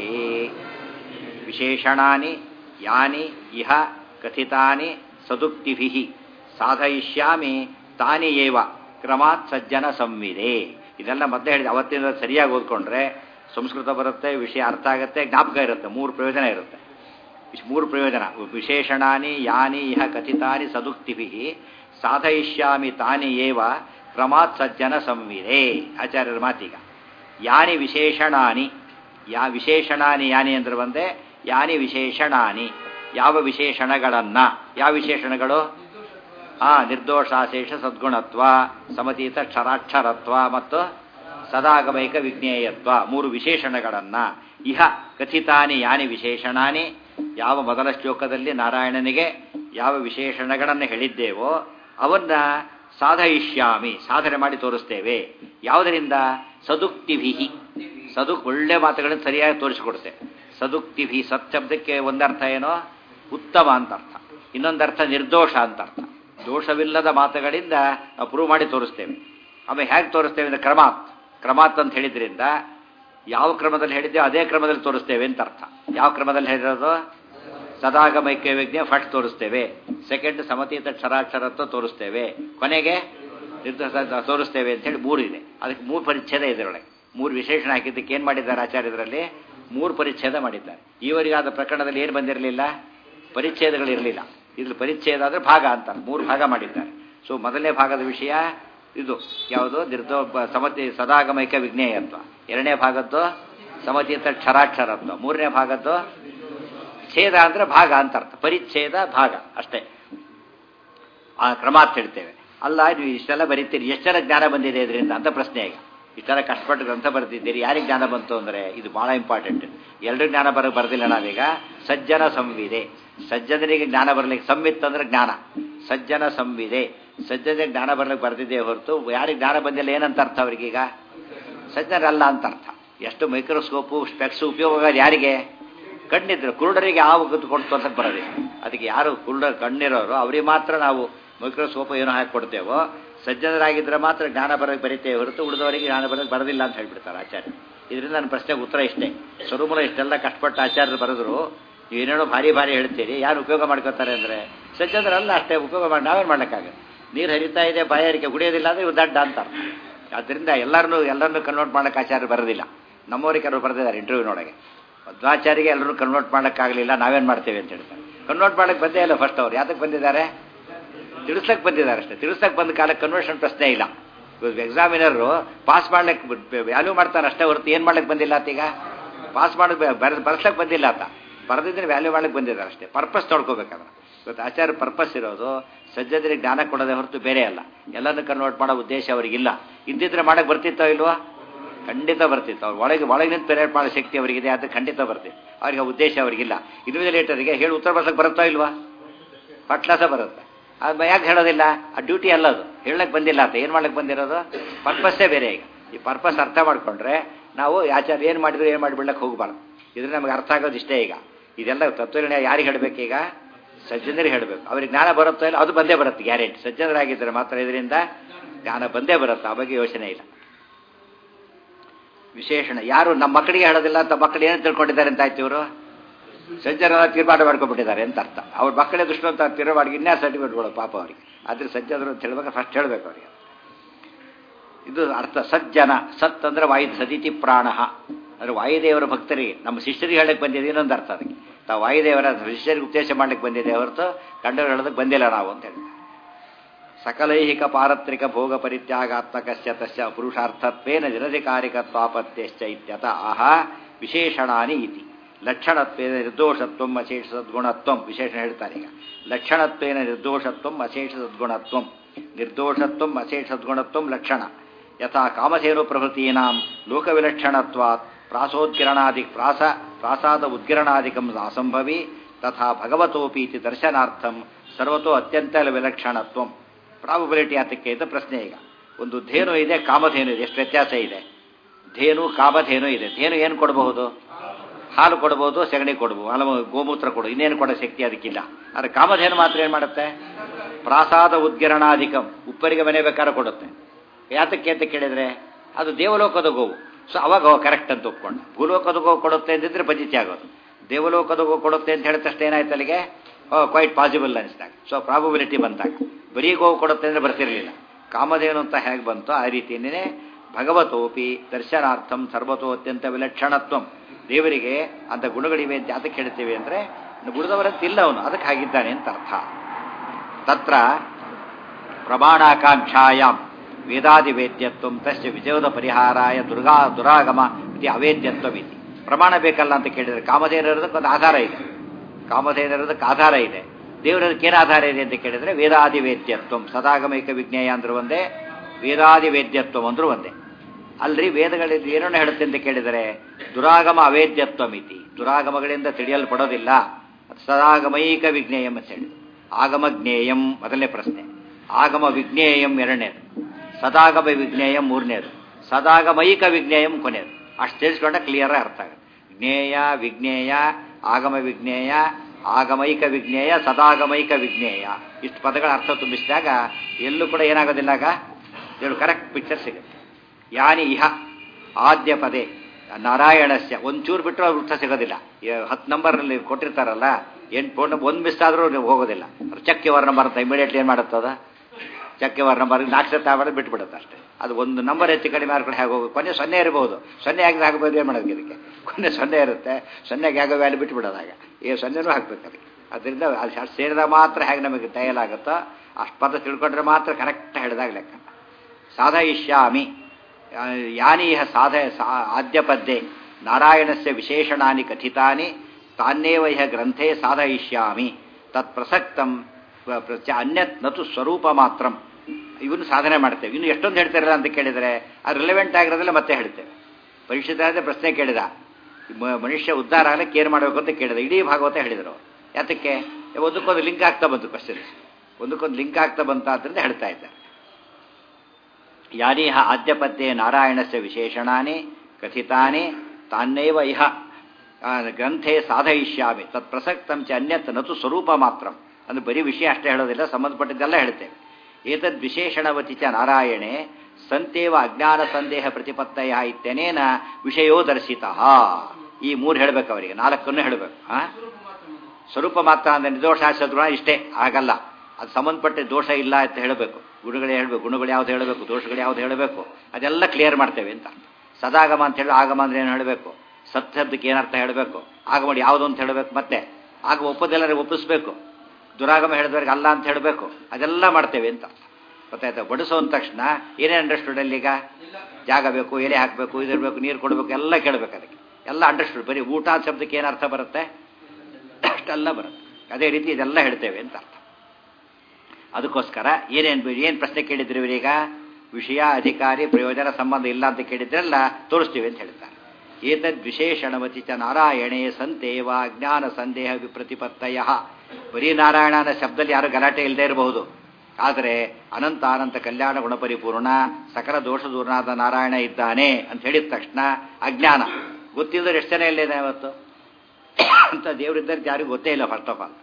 A: ವಿಶೇಷಣಾನಿ ಯಾನಿ ಇಹ ಕಥಿತಾನಿ ಸದುಕ್ತಿಭಿಃ ಸಾಧಯಿಷ್ಯಾಮಿ ತಾನಿ ಏವ ಕ್ರಮಾತ್ ಸಜ್ಜನ ಸಂವಿದೇ. ಇದೆಲ್ಲ ಮತ್ತೆ ಹೇಳಿದೆ. ಅವತ್ತಿನ ಸರಿಯಾಗಿ ಓದ್ಕೊಂಡ್ರೆ ಸಂಸ್ಕೃತ ಬರುತ್ತೆ, ವಿಷಯ ಅರ್ಥ ಆಗುತ್ತೆ, ಜ್ಞಾಪಕ ಇರುತ್ತೆ. ಮೂರು ಪ್ರಯೋಜನ ಇರುತ್ತೆ. ಮೂರು ಪ್ರಯೋಜನ. ವಿಶೇಷಣಾನಿ ಯಾನಿ ಇಹ ಕಥಿತಾನಿ ಸದುಕ್ತಿಭಿಃ ಸಾಧಯಿಷ್ಯಾಮಿ ತಾನಿ ಏವ ಕ್ರಮಾತ್ ಸಜ್ಜನ ಸಂವಿದೇ. ಆಚಾರ್ಯರ ಮಾತೀಗ. ಯಾನಿ ವಿಶೇಷಣಾನಿ, ಯಾ ವಿಶೇಷಣಾನಿ ಯಾನಿ ಅಂದ್ರೆ ಬಂದೆ ಯಾನಿ ವಿಶೇಷಣಾನಿ, ಯಾವ ವಿಶೇಷಣಗಳನ್ನ. ಯಾವ ವಿಶೇಷಣಗಳು? ಆ ನಿರ್ದೋಷಾಶೇಷ ಸದ್ಗುಣತ್ವ, ಸಮತೀತ ಕ್ಷರಾಕ್ಷರತ್ವ ಮತ್ತು ಸದಾಗಮೈಕ ವಿಜ್ಞೇಯತ್ವ. ಮೂರು ವಿಶೇಷಣಗಳನ್ನ. ಇಹ ಕಥಿತಾನಿ ಯಾನಿ ವಿಶೇಷಣಾನಿ, ಯಾವ ಮೊದಲ ಶ್ಲೋಕದಲ್ಲಿ ನಾರಾಯಣನಿಗೆ ಯಾವ ವಿಶೇಷಣಗಳನ್ನು ಹೇಳಿದ್ದೇವೋ ಅವನ್ನ ಸಾಧಯಿಷ್ಯಾಮಿ, ಸಾಧನೆ ಮಾಡಿ ತೋರಿಸ್ತೇವೆ. ಯಾವುದರಿಂದ? ಸದುಕ್ತಿಭಿ. ಸದುಕ್ ಒಳ್ಳೆ ಮಾತುಗಳನ್ನು ಸರಿಯಾಗಿ ತೋರಿಸಿಕೊಡುತ್ತೆ. ಸದುಕ್ತಿಭಿ. ಸತ್ ಶಬ್ದಕ್ಕೆ ಒಂದರ್ಥ ಏನೋ ಉತ್ತಮ ಅಂತ ಅರ್ಥ, ಇನ್ನೊಂದರ್ಥ ನಿರ್ದೋಷ ಅಂತ ಅರ್ಥ. ದೋಷವಿಲ್ಲದ ಮಾತುಗಳಿಂದ ನಾವು ಪ್ರೂವ್ ಮಾಡಿ ತೋರಿಸ್ತೇವೆ. ಆಮೇಲೆ ಹೇಗೆ ತೋರಿಸ್ತೇವೆ ಅಂದರೆ ಕ್ರಮಾತ್. ಕ್ರಮಾತ್ ಅಂತ ಹೇಳಿದ್ರಿಂದ ಯಾವ ಕ್ರಮದಲ್ಲಿ ಹೇಳಿದ್ದೇವೆ ಅದೇ ಕ್ರಮದಲ್ಲಿ ತೋರಿಸ್ತೇವೆ ಅಂತ ಅರ್ಥ. ಯಾವ ಕ್ರಮದಲ್ಲಿ ಹೇಳಿರೋದು? ಸದಾಗಮೈಕ್ಯ ವಿಜ್ಞೆ ಫಸ್ಟ್ ತೋರಿಸ್ತೇವೆ, ಸೆಕೆಂಡ್ ಸಮತೀತ ಕ್ಷರಾಕ್ಷರತ್ವ ತೋರಿಸ್ತೇವೆ, ಕೊನೆಗೆ ನಿರ್ದೋಷ ತೋರಿಸ್ತೇವೆ ಅಂತ ಹೇಳಿ ಮೂರು ಇದೆ. ಅದಕ್ಕೆ ಮೂರು ಪರಿಚ್ಛೇದ ಇದರೊಳಗೆ. ಮೂರು ವಿಶೇಷಣ ಹಾಕಿದ್ದಕ್ಕೆ ಏನು ಮಾಡಿದ್ದಾರೆ ಆಚಾರ್ಯರಲ್ಲಿ? ಮೂರು ಪರಿಚ್ಛೇದ ಮಾಡಿದ್ದಾರೆ. ಈವರೆಗಾದ ಪ್ರಕರಣದಲ್ಲಿ ಏನು ಬಂದಿರಲಿಲ್ಲ? ಪರಿಚ್ಛೇದಗಳಿರಲಿಲ್ಲ. ಇದ್ರ ಪರಿಚ್ಛೇದ ಅಂದರೆ ಭಾಗ ಅಂತ ಮೂರು ಭಾಗ ಮಾಡಿದ್ದಾರೆ. ಸೊ ಮೊದಲನೇ ಭಾಗದ ವಿಷಯ ಇದು ಯಾವುದು? ನಿರ್ದೋ ಸಮತಿ ಸದಾಗಮೈಕ ವಿಜ್ಞೇಯತ್ವ. ಎರಡನೇ ಭಾಗದ್ದು ಸಮತೀತ ಕ್ಷರಾಕ್ಷರತ್ವ. ಮೂರನೇ ಭಾಗದ್ದು ಛೇದ ಅಂದರೆ ಭಾಗ ಅಂತ ಅರ್ಥ. ಪರಿಚ್ಛೇದ ಭಾಗ ಅಷ್ಟೇ. ಆ ಕ್ರಮ ಅಂತ ಹೇಳ್ತೇವೆ. ಅಲ್ಲ ನೀವು ಇಷ್ಟೆಲ್ಲ ಬರೀತೀರಿ, ಎಷ್ಟೆಲ್ಲ ಜ್ಞಾನ ಬಂದಿದೆ ಇದರಿಂದ ಅಂತ ಪ್ರಶ್ನೆ. ಈಗ ಇಷ್ಟೆಲ್ಲ ಕಷ್ಟಪಟ್ಟು ಗ್ರಂಥ ಬರೆದಿದ್ದೀರಿ, ಯಾರಿಗೆ ಜ್ಞಾನ ಬಂತು ಅಂದರೆ ಇದು ಬಹಳ ಇಂಪಾರ್ಟೆಂಟ್. ಎರಡು ಜ್ಞಾನ ಬರ ಬರೆದಿಲ್ಲ ನಾವೀಗ. ಸಜ್ಜನ ಸಂವಿದೆ. ಸಜ್ಜನರಿಗೆ ಜ್ಞಾನ ಬರಲಿಕ್ಕೆ, ಸಂವಿತ್ ಅಂದ್ರೆ ಜ್ಞಾನ, ಸಜ್ಜನ ಸಂವಿದೆ. ಸಜ್ಜನಿಗೆ ಜ್ಞಾನ ಬರಲಿಕ್ಕೆ ಬರೆದಿದ್ದೇ ಹೊರತು ಯಾರಿಗೆ ಜ್ಞಾನ ಬಂದಿಲ್ಲ ಏನಂತ ಅರ್ಥ? ಅವರಿಗೀಗ ಸಜ್ಜನರಲ್ಲ ಅಂತ ಅರ್ಥ. ಎಷ್ಟು ಮೈಕ್ರೋಸ್ಕೋಪು ಸ್ಪೆಕ್ಸ್ ಉಪಯೋಗ ಯಾರಿಗೆ? ಕಣ್ಣಿದ್ರು. ಕುರುಡರಿಗೆ ಯಾವ ಕೊಡ್ತು ಅಂತ ಬರೋದಿಲ್ಲ. ಅದಕ್ಕೆ ಯಾರು ಕುರುಡ ಕಣ್ಣಿರೋರು ಅವರಿಗೆ ಮಾತ್ರ ನಾವು ಮೈಕ್ರೋಸ್ಕೋಪ್ ಏನೋ ಹಾಕಿ ಕೊಡ್ತೇವೋ. ಸಜ್ಜನರಾಗಿದ್ದರೆ ಮಾತ್ರ ಜ್ಞಾನ ಬರೋಕ್ಕೆ ಬರೀತೇವೆ ಹೊರತು ಉಳಿದವರಿಗೆ ಜ್ಞಾನ ಬರೋಕ್ಕೆ ಬರೋದಿಲ್ಲ ಅಂತ ಹೇಳ್ಬಿಡ್ತಾರೆ ಆಚಾರ್ಯ. ಇದರಿಂದ ನನ್ನ ಪ್ರಶ್ನೆಗೆ ಉತ್ತರ ಇಷ್ಟೇ. ಸ್ವರೂಮೂಲ ಇಷ್ಟೆಲ್ಲ ಕಷ್ಟಪಟ್ಟು ಆಚಾರ್ಯರು ಬರೆದ್ರು, ಏನೇನೋ ಭಾರಿ ಭಾರಿ ಹೇಳ್ತೀರಿ, ಯಾರು ಉಪಯೋಗ ಮಾಡ್ಕೋತಾರೆ ಅಂದರೆ ಸಜ್ಜನರಲ್ಲ. ಅಷ್ಟೇ ಉಪಯೋಗ ಮಾಡಿ ನಾವೇನು ಮಾಡೋಕ್ಕಾಗಲ್ಲ. ನೀರು ಹರಿತಾ ಇದೆ, ಬಾಯಾರಿಕೆ ಕುಡಿಯೋದಿಲ್ಲ ಅಂದರೆ ಇವು ದಡ್ಡ ಅಂತ. ಆದ್ದರಿಂದ ಎಲ್ಲರನ್ನೂ ಎಲ್ಲರನ್ನೂ ಕನ್ವರ್ಟ್ ಮಾಡೋಕ್ಕೆ ಆಚಾರ್ಯರು ಬರೋದಿಲ್ಲ. ನಮ್ಮವರಿಗೆ ಕೆಲವರು ಬರೆದಿದ್ದಾರೆ ಇಂಟರ್ವ್ಯೂನೊಳಗೆ. ಮಧ್ವಾಚಾರ್ಯರಿಗೆ ಎಲ್ಲರೂ ಕನ್ವರ್ಟ್ ಮಾಡೋಕ್ಕಾಗಲಿಲ್ಲ, ನಾವೇನು ಮಾಡ್ತೇವೆ ಅಂತ ಹೇಳ್ತಾರೆ. ಕನ್ವರ್ಟ್ ಮಾಡೋಕ್ಕೆ ಬಂದೇ ಇಲ್ಲ ಫಸ್ಟ್. ಅವ್ರು ಯಾತಕ್ಕೆ ಬಂದಿದ್ದಾರೆ? ತಿಳಿಸ್ಲಕ್ಕೆ ಬಂದಿದ್ದಾರೆ ಅಷ್ಟೇ. ತಿಳಿಸ್ಲಕ್ಕೆ ಬಂದ ಕಾಲಕ್ಕೆ ಕನ್ವರ್ಷನ್ ಪ್ರಶ್ನೆ ಇಲ್ಲ. ಎಕ್ಸಾಮಿನರು ಪಾಸ್ ಮಾಡ್ಲಿಕ್ಕೆ ವ್ಯಾಲ್ಯೂ ಮಾಡ್ತಾರೆ ಅಷ್ಟೇ ಹೊರತು ಏನು ಮಾಡ್ಲಿಕ್ಕೆ ಬಂದಿಲ್ಲ ಆತ. ಈಗ ಪಾಸ್ ಮಾಡೋಕ್ಕೆ ಬರ ಬರ್ಸ್ಲಕ್ಕೆ ಬಂದಿಲ್ಲ ಆತ. ಬರೆದಿದ್ರೆ ವ್ಯಾಲ್ಯೂ ಮಾಡ್ಲಿಕ್ಕೆ ಬಂದಿದ್ದಾರೆ ಅಷ್ಟೇ. ಪರ್ಪಸ್ ತೊಡ್ಕೋಬೇಕಾದ್ರೆ. ಇವತ್ತು ಆಚಾರ್ಯ ಪರ್ಪಸ್ ಇರೋದು ಸಜ್ಜನರಿಗೆ ಜ್ಞಾನ ಕೊಡೋದೇ ಹೊರತು ಬೇರೆ ಅಲ್ಲ. ಎಲ್ಲರನ್ನು ಕನ್ವರ್ಟ್ ಮಾಡೋ ಉದ್ದೇಶ ಅವರಿಗಿಲ್ಲ. ಇದ್ದಿದ್ರೆ ಮಾಡಕ್ಕೆ ಬರ್ತಿತ್ತೋ ಇಲ್ವೋ? ಖಂಡಿತ ಬರ್ತಿತ್ತು. ಅವ್ರು ಒಳಗೆ ಒಳಗೆ ನಿಂತು ಪೇರೇಟ್ ಮಾಡೋ ಶಕ್ತಿ ಅವರಿಗಿದೆ, ಅದು ಖಂಡಿತ ಬರ್ತಿತ್ತು. ಅವ್ರಿಗೆ ಉದ್ದೇಶ ಅವರಿಗಿಲ್ಲ. ಇನ್ವಿಜಿಲೇಟರಿಗೆ ಹೇಳಿ ಉತ್ತರ ಬರ್ಸಕ್ಕೆ ಬರುತ್ತೋ ಇಲ್ವಾ? ಪಟ್ಲಾಸ ಬರುತ್ತೆ. ಅದು ಯಾಕೆ ಹೇಳೋದಿಲ್ಲ? ಆ ಡ್ಯೂಟಿ ಅಲ್ಲದು. ಹೇಳಕ್ಕೆ ಬಂದಿಲ್ಲ ಅಂತ. ಏನು ಮಾಡ್ಲಿಕ್ಕೆ ಬಂದಿರೋದು? ಪರ್ಪಸ್ಸೇ ಬೇರೆ. ಈಗ ಈ ಪರ್ಪಸ್ ಅರ್ಥ ಮಾಡ್ಕೊಂಡ್ರೆ ನಾವು ಆಚಾರ್ಯ ಏನು ಮಾಡಿದ್ರು ಏನು ಮಾಡಿಬಿಡ್ಲಕ್ಕೆ ಹೋಗಬಾರ್ದು. ಇದ್ರೆ ನಮಗೆ ಅರ್ಥ ಆಗೋದು ಇಷ್ಟೇ. ಈಗ ಇದೆಲ್ಲ ತತ್ವನಿರ್ಣಯ ಯಾರಿಗೆ ಹೇಳಬೇಕೀಗ? ಸಜ್ಜನರಿಗೆ ಹೇಳಬೇಕು. ಅವ್ರಿಗೆ ಜ್ಞಾನ ಬರುತ್ತೋ ಇಲ್ಲ ಅದು ಬಂದೇ ಬರುತ್ತೆ ಗ್ಯಾರಂಟಿ. ಸಜ್ಜನರಾಗಿದ್ದರೆ ಮಾತ್ರ ಇದರಿಂದ ಜ್ಞಾನ ಬಂದೇ ಬರುತ್ತೆ, ಆ ಬಗ್ಗೆ ಯೋಚನೆ ಇಲ್ಲ. ವಿಶೇಷಣ ಯಾರು ನಮ್ಮ ಮಕ್ಕಳಿಗೆ ಹೇಳೋದಿಲ್ಲ ಅಂತ ಮಕ್ಕಳು ಏನು ತಿಳ್ಕೊಂಡಿದ್ದಾರೆ ಅಂತ ಆಯ್ತು, ಇವರು ಸಜ್ಜನ ತೀರ್ಮಾನ ಮಾಡ್ಕೊಂಡ್ಬಿಟ್ಟಿದ್ದಾರೆ ಅಂತ ಅರ್ಥ. ಅವ್ರ ಮಕ್ಕಳೇ ದುಷ್ಟ ಅಂತ ತೀರ್ಮಾನ ಇನ್ಯಾ ಸರ್ಟಿಫಿಕೇಟ್ ಕೊಡೋ ಪಾಪ ಅವರಿಗೆ. ಆದರೆ ಸಜ್ಜನರು ಅಂತ ಹೇಳ್ಬೇಕು, ಫಸ್ಟ್ ಹೇಳಬೇಕು ಅವರಿಗೆ. ಇದು ಅರ್ಥ ಸಜ್ಜನ. ಸತ್ ಅಂದ್ರೆ ವಾಯು ಸದಿತಿ ಪ್ರಾಣ ಅಂದರೆ ವಾಯುದೇವರ ಭಕ್ತರಿಗೆ ನಮ್ಮ ಶಿಷ್ಯರಿಗೆ ಹೇಳಕ್ಕೆ ಬಂದಿದೆ ಇನ್ನೊಂದು ಅರ್ಥ. ಅದಕ್ಕೆ ತಾವು ವಾಯುದೇವರ ಶಿಷ್ಯರಿಗೆ ಉಪದೇಶ ಮಾಡ್ಲಿಕ್ಕೆ ಬಂದಿದೆ ಹೊರತು ಕಂಡವರು ಹೇಳೋದಕ್ಕೆ ಬಂದಿಲ್ಲ ನಾವು ಅಂತ ಹೇಳಿ. ಸಕಲೈಹಿಕ ಪಾರತ್ರಿಕ ಭೋಗ ಪರಿತ್ಯಾಗಾತ್ಮಕಸ್ಯ ತಸ್ಯ ಪುರುಷಾರ್ಥತ್ವೇನ ನಿರಧಿಕಾರಿಕತ್ವಾಪತ್ಯಶ್ಚ ಇತ್ಯತ ಆಹ ವಿಶೇಷಣಾನಿ ಇತಿ. ಲಕ್ಷಣತ್ವೇನ ನಿರ್ದೋಷತ್ವಂ ಅಶೇಷ ಸದ್ಗುಣತ್ವಂ ವಿಶೇಷಣ ಹೇಳ್ತಾರೆ. ಈಗ ಲಕ್ಷಣತ್ವೇನ ನಿರ್ದೋಷತ್ವಂ ಅಶೇಷ ಸದ್ಗುಣತ್ವಂ. ನಿರ್ದೋಷತ್ವಂ ಅಶೇಷ ಸದ್ಗುಣತ್ವಂ ಲಕ್ಷಣ. ಯಥಾ ಕಾಮಧೇನು ಪ್ರಭೃತೀನಾಂ ಲೋಕವಿಲಕ್ಷಣತ್ವಾತ್ ಪ್ರಾಸೋದ್ಗಿರಣಾದಿ ಪ್ರಾಸ ಪ್ರಾಸಾದ ಉದ್ಗಿರಣಾದಿಕಂ ಅಸಂಭವಿ ತಥಾ ಭಗವತೋಪಿ ಇತಿ ದರ್ಶನಾರ್ಥಂ ಸರ್ವತೋ ಅತ್ಯಂತ ವಿಲಕ್ಷಣತ್ವಂ. ಪ್ರಾಬಬಿಲಿಟಿ ಅದಕ್ಕೆ ಇದು ಪ್ರಶ್ನೆ. ಈಗ ಒಂದು ಧೇನು ಇದೆ, ಕಾಮಧೇನು ಇದೆ, ಎಷ್ಟು ವ್ಯತ್ಯಾಸ ಇದೆ? ಧೇನು ಕಾಮಧೇನು ಇದೆ. ಧೇನು ಏನು ಕೊಡಬಹುದು? ಹಾಲು ಕೊಡಬಹುದು, ಸಗಣಿ ಕೊಡಬಹುದು, ಹಾಲು ಗೋಮೂತ್ರ ಕೊಡು, ಇನ್ನೇನು ಕೊಡೋ ಶಕ್ತಿ ಅದಕ್ಕಿಲ್ಲ. ಆದರೆ ಕಾಮಧೇನು ಮಾತ್ರ ಏನು ಮಾಡುತ್ತೆ? ಪ್ರಾಸಾದ ಉದ್ಗಿರಣಾಧಿಕಂ, ಉಪ್ಪರಿಗೆ ಮನೆ ಬೇಕಾದ್ರೆ ಕೊಡುತ್ತೆ. ಯಾತಕ್ಕೆ ಅಂತ ಕೇಳಿದರೆ ಅದು ದೇವಲೋಕದ ಗೋವು. ಸೊ ಅವಾಗ ಅವ ಕರೆಕ್ಟ್ ಅಂತ ಒಪ್ಕೊಂಡು. ಭೂಲೋಕದ ಗೋವು ಕೊಡುತ್ತೆ ಅಂದಿದ್ರೆ ಬಜಿತಿ ಆಗೋದು. ದೇವಲೋಕದ ಗೋವು ಕೊಡುತ್ತೆ ಅಂತ ಹೇಳಿದ ತಕ್ಷಣ ಏನಾಯ್ತು ಅಲ್ಲಿಗೆ ಕ್ವೈಟ್ ಪಾಸಿಬಲ್ ಅನಿಸಿದಾಗ. ಸೊ ಪ್ರಾಬಬಿಲಿಟಿ ಬಂದಾಗ ಬರೀ ಗೋವು ಕೊಡುತ್ತೆ ಅಂದರೆ ಬರ್ತಿರಲಿಲ್ಲ. ಕಾಮಧೇನು ಅಂತ ಹೇಗೆ ಬಂತೋ ಆ ರೀತಿಯೇ ಭಗವತೋಪಿ ದರ್ಶನಾರ್ಥಂ ಸರ್ವತೋ ಅತ್ಯಂತ ವಿಲಕ್ಷಣತ್ವಂ. ದೇವರಿಗೆ ಅಂತ ಗುಣಗಳಿವೆ ಅಂತ ಯಾತಕ್ಕೆ ಹೇಳ್ತೇವೆ ಅಂದರೆ ಗುಣದವರಂತ ಇಲ್ಲ ಅವನು, ಅದಕ್ಕೆ ಹಾಗಿದ್ದಾನೆ ಅಂತ ಅರ್ಥ. ತತ್ರ ಪ್ರಮಾಣಾಕಾಂಕ್ಷಾಯಾಂ ವೇದಾದಿ ವೇದ್ಯತ್ವಂ ತಸ್ಯ ವಿಜಯದ ಪರಿಹಾರಾಯ ದುರ್ಗಾ ದುರಾಗಮ ಇತಿ ಅವೇದ್ಯತ್ವಂ ಇತಿ. ಪ್ರಮಾಣ ಬೇಕಲ್ಲ ಅಂತ ಕೇಳಿದರೆ ಕಾಮಧೇನು ಇರೋದಕ್ಕೆ ಒಂದು ಆಧಾರ ಇದೆ. ಕಾಮಧೇನು ಇರೋದಕ್ಕೆ ಆಧಾರ ಇದೆ. ದೇವರದಕ್ಕೆ ಏನು ಆಧಾರ ಇದೆ ಅಂತ ಕೇಳಿದರೆ ವೇದಾದಿ ವೇದ್ಯತ್ವಂ. ಸದಾಗಮೈಕ ವಿಜ್ಞೇಯ ಅಂದ್ರೂ ಒಂದೇ, ವೇದಾದಿ ವೇದ್ಯತ್ವಂ ಅಂದ್ರೂ ಒಂದೇ. ಅಲ್ರಿ ವೇದಗಳಲ್ಲಿ ಏನನ್ನು ಹೇಳುತ್ತೆ ಅಂತ ಕೇಳಿದರೆ ದುರಾಗಮ ಅವೇದ್ಯತ್ವಂ ಇತಿ. ದುರಾಗಮಗಳಿಂದ ತಿಳಿಯಲ್ಪಡೋದಿಲ್ಲ. ಸದಾಗಮೈಕ ವಿಜ್ಞೇಯಂ ಅಂತ ಹೇಳಿ. ಆಗಮ ಜ್ಞೇಯಂ ಮೊದಲನೇ ಪ್ರಶ್ನೆ, ಆಗಮ ವಿಜ್ಞೇಯಂ ಎರಡನೇದು, ಸದಾಗಮ ವಿಜ್ಞೇಯಂ ಮೂರನೇದು, ಸದಾಗಮೈಕ ವಿಜ್ಞೇಯಂ ಕೊನೆಯದು. ಅಷ್ಟು ತಿಳಿಸ್ಕೊಂಡ ಕ್ಲಿಯರ್ ಅರ್ಥ ಆಗುತ್ತೆ. ಜ್ಞೇಯ, ವಿಜ್ಞೇಯ, ಆಗಮ ವಿಜ್ಞೇಯ, ಆಗಮೈಕ ವಿಜ್ಞೇಯ, ಸದಾಗಮೈಕ ವಿಜ್ಞೇಯ, ಇಷ್ಟು ಪದಗಳ ಅರ್ಥ ತುಂಬಿಸಿದಾಗ ಎಲ್ಲೂ ಕೂಡ ಏನಾಗೋದಿಲ್ಲ, ಆಗ ಹೇಳು ಕರೆಕ್ಟ್ ಪಿಕ್ಚರ್ ಸಿಗುತ್ತೆ. ಯಾನಿ ಇಹ ಆದ್ಯ ಪದೇ ನಾರಾಯಣಸ್ಯ ಒಂಚೂರು ಬಿಟ್ಟರು ಅವ್ರ ಅರ್ಥ ಸಿಗೋದಿಲ್ಲ. ಹತ್ತು ನಂಬರ್ನಲ್ಲಿ ಕೊಟ್ಟಿರ್ತಾರಲ್ಲ, ಎಂಟು ಫೋನ್ ಒಂದು ಮಿಸ್ ಆದರೂ ನೀವು ಹೋಗೋದಿಲ್ಲ. ಚಕ್ಕೆ ವಾರ ನಂಬರ್ ಅಂತ ಇಮಿಡಿಯೇಟ್ಲಿ ಏನು ಮಾಡುತ್ತದ, ಚಕ್ಕೆ ವಾರ ನಂಬರ್ ನಾಲ್ಕು ಸತ್ತ ಆಗೋದು ಬಿಟ್ಬಿಡುತ್ತೆ ಅಷ್ಟೇ. ಅದು ಒಂದು ನಂಬರ್ ಹೆಚ್ಚು ಕಡಿಮೆ ಮಾಡ್ಕೊಂಡು ಹೇಗೆ ಹೋಗೋದು. ಕೊನೆ ಸೊನ್ನೆ ಇರ್ಬೋದು, ಸೊನ್ನೆ ಆಗಿದೆ ಆಗಬಹುದು, ಏನು ಮಾಡೋದು ಇದಕ್ಕೆ. ಕೊನೆ ಸೊನ್ನೆ ಇರುತ್ತೆ, ಸೊನ್ನೆಗೆ ಆಗೋ ವ್ಯಾಲ್ಯೂ ಬಿಟ್ಬಿಡೋದಾಗ ಏ ಸೊನ್ನೆನೂ ಹಾಕ್ಬೇಕು ಅದಕ್ಕೆ. ಅದರಿಂದ ಅದು ಸೇರಿದಾಗ ಮಾತ್ರ ಹೇಗೆ ನಮಗೆ ತಯಾಲಾಗುತ್ತೋ ಅಷ್ಟು ಪದ ತಿಳ್ಕೊಂಡ್ರೆ ಮಾತ್ರ ಕರೆಕ್ಟ್ ಹೇಳಿದಾಗ ಲೆಕ್ಕ. ಸಾಧಯಿಷ್ಯಾಮಿ ಯಾನೀಹ ಸಾಧ ಆದ್ಯಪದ್ಯೆ ನಾರಾಯಣಸ್ಯ ವಿಶೇಷಣಾನಿ ಕಥಿತಾನಿ ತಾನ್ನೇವ ಇಹ ಗ್ರಂಥೇ ಸಾಧಯಿಷ್ಯಾಮಿ ತತ್ ಪ್ರಸಕ್ತಂ ಅನ್ಯತ್ ನತು ಸ್ವರೂಪ ಮಾತ್ರಂ. ಇವನು ಸಾಧನೆ ಮಾಡ್ತೇವೆ. ಇನ್ನು ಎಷ್ಟೊಂದು ಹೇಳ್ತಾರಲ್ಲ ಅಂತ ಕೇಳಿದರೆ ಅದು ರಿಲೆವೆಂಟ್ ಆಗಿರೋದಿಲ್ಲ ಮತ್ತೆ ಹೇಳ್ತೇವೆ. ಪರೀಕ್ಷಿತ ಪ್ರಶ್ನೆ ಕೇಳಿದ, ಮನುಷ್ಯ ಉದ್ಧಾರ ಆಗಲಿಕ್ಕೆ ಏನು ಮಾಡಬೇಕು ಅಂತ ಕೇಳಿದ. ಇಡೀ ಭಾಗವತ ಹೇಳಿದರು. ಯಾತಕ್ಕೆ? ಒಂದಕ್ಕೊಂದು ಲಿಂಕ್ ಆಗ್ತಾ ಬಂತು ಕ್ವಶನ್ಸ್, ಒಂದಕ್ಕೊಂದು ಲಿಂಕ್ ಆಗ್ತಾ ಬಂತ ಅಂತ ಹೇಳ್ತಾ ಇದ್ದಾರೆ. ಯಾನೀಹ ಆದ್ಯಪದ್ಯೆ ನಾರಾಯಣಸ್ಯ ವಿಶೇಷಣಾನಿ ಕಥಿತಾನಿ ತಾನ್ನೇವ ಇಹ ಗ್ರಂಥೇ ಸಾಧಯಿಷ್ಯಾಮಿ ತತ್ ಪ್ರಸಕ್ತಂ ಚ ಅನ್ಯತ್ ನತು ಸ್ವರೂಪ ಮಾತ್ರಂ. ಅಂದ್ರೆ ಬರೀ ವಿಷಯ ಅಷ್ಟೇ ಹೇಳೋದಿಲ್ಲ, ಸಂಬಂಧಪಟ್ಟಿದ್ದೆಲ್ಲ ಹೇಳ್ತೇವೆ. ಏತದ್ ವಿಶೇಷಣವತಿ ಚ ನಾರಾಯಣೆ ಸಂತೇವ ಅಜ್ಞಾನ ಸಂದೇಹ ಪ್ರತಿಪತ್ತಯ ಇತ್ಯನೇನ ವಿಷಯೋ ದರ್ಶಿತಃ. ಈ ಮೂರು ಹೇಳಬೇಕು ಅವರಿಗೆ, ನಾಲ್ಕನ್ನು ಹೇಳಬೇಕು. ಹಾ, ಸ್ವರೂಪ ಮಾತ್ರ ಅಂದರೆ ನಿರ್ದೋಷ ಸದ್ಗುಣ ಇಷ್ಟೇ ಆಗಲ್ಲ. ಅದು ಸಂಬಂಧಪಟ್ಟ ದೋಷ ಇಲ್ಲ ಅಂತ ಹೇಳಬೇಕು. ಗುಣಗಳು ಹೇಳಬೇಕು, ಗುಣಗಳು ಯಾವ್ದು ಹೇಳಬೇಕು, ದೋಷಗಳು ಯಾವ್ದು ಹೇಳಬೇಕು, ಅದೆಲ್ಲ ಕ್ಲಿಯರ್ ಮಾಡ್ತೇವೆ ಅಂತ. ಸದಾಗಮ ಅಂತ ಹೇಳಿ ಆಗಮ ಅಂದ್ರೆ ಏನು ಹೇಳಬೇಕು, ಸತ್ಯಬ್ದಕ್ಕೆ ಏನರ್ಥ ಹೇಳಬೇಕು, ಆಗಮ ಯಾವುದು ಅಂತ ಹೇಳಬೇಕು, ಮತ್ತೆ ಆಗ ಒಪ್ಪದೆಲ್ಲರಿಗೆ ಒಪ್ಪಿಸ್ಬೇಕು, ದುರಾಗಮ ಹೇಳಿದವ್ರಿಗೆ ಅಲ್ಲ ಅಂತ ಹೇಳಬೇಕು, ಅದೆಲ್ಲ ಮಾಡ್ತೇವೆ ಅಂತ. ಗೊತ್ತಾಯ್ತಾ? ಬಡಿಸೋ ಅಂದ ತಕ್ಷಣ ಏನೇನು ಅಂಡರ್ಸ್ಟುಡ್ ಅಲ್ಲಿ? ಈಗ ಜಾಗ ಬೇಕು, ಎಲೆ ಹಾಕಬೇಕು, ಇದಿರಬೇಕು, ನೀರು ಕೊಡಬೇಕು, ಎಲ್ಲ ಕೇಳಬೇಕು. ಅದಕ್ಕೆ ಎಲ್ಲ ಅಂಡರ್ಸ್ಟುಡ್. ಬರೀ ಊಟ ಶಬ್ದಕ್ಕೆ ಏನು ಅರ್ಥ ಬರುತ್ತೆ, ಅಷ್ಟೆಲ್ಲ ಬರುತ್ತೆ. ಅದೇ ರೀತಿ ಇದೆಲ್ಲ ಹೇಳ್ತೇವೆ ಅಂತ ಅರ್ಥ. ಅದಕ್ಕೋಸ್ಕರ ಏನೇನು ಏನು ಪ್ರಶ್ನೆ ಕೇಳಿದ್ರಿ ಇವರೀಗ? ವಿಷಯ, ಅಧಿಕಾರಿ, ಪ್ರಯೋಜನ, ಸಂಬಂಧ ಇಲ್ಲ ಅಂತ ಕೇಳಿದ್ರೆಲ್ಲ ತೋರಿಸ್ತೀವಿ ಅಂತ ಹೇಳ್ತಾರೆ. ಏತದ್ ವಿಶೇಷಣವತಿ ಚ ನಾರಾಯಣೇ ಸಂತೇವ ಜ್ಞಾನ ಸಂದೇಹ ವಿಪ್ರತಿಪತ್ತಯ. ಬರೀ ನಾರಾಯಣನ ಶಬ್ದದಲ್ಲಿ ಯಾರು ಗಲಾಟೆ ಇಲ್ಲದೆ ಇರಬಹುದು, ಆದರೆ ಅನಂತ ಅನಂತ ಕಲ್ಯಾಣ ಗುಣಪರಿಪೂರ್ಣ ಸಕಲ ದೋಷ ದೂರನಾದ ನಾರಾಯಣ ಇದ್ದಾನೆ ಅಂತ ಹೇಳಿದ ತಕ್ಷಣ ಅಜ್ಞಾನ ಗೊತ್ತಿಲ್ಲದ್ರೆ ಎಷ್ಟು ಜನ ಇಲ್ಲಿದೆ ಇವತ್ತು ಅಂತ ದೇವರಿದ್ದರೆ ಯಾರಿಗೂ ಗೊತ್ತೇ ಇಲ್ಲ. ಫಸ್ಟ್ ಆಫ್ ಆಲ್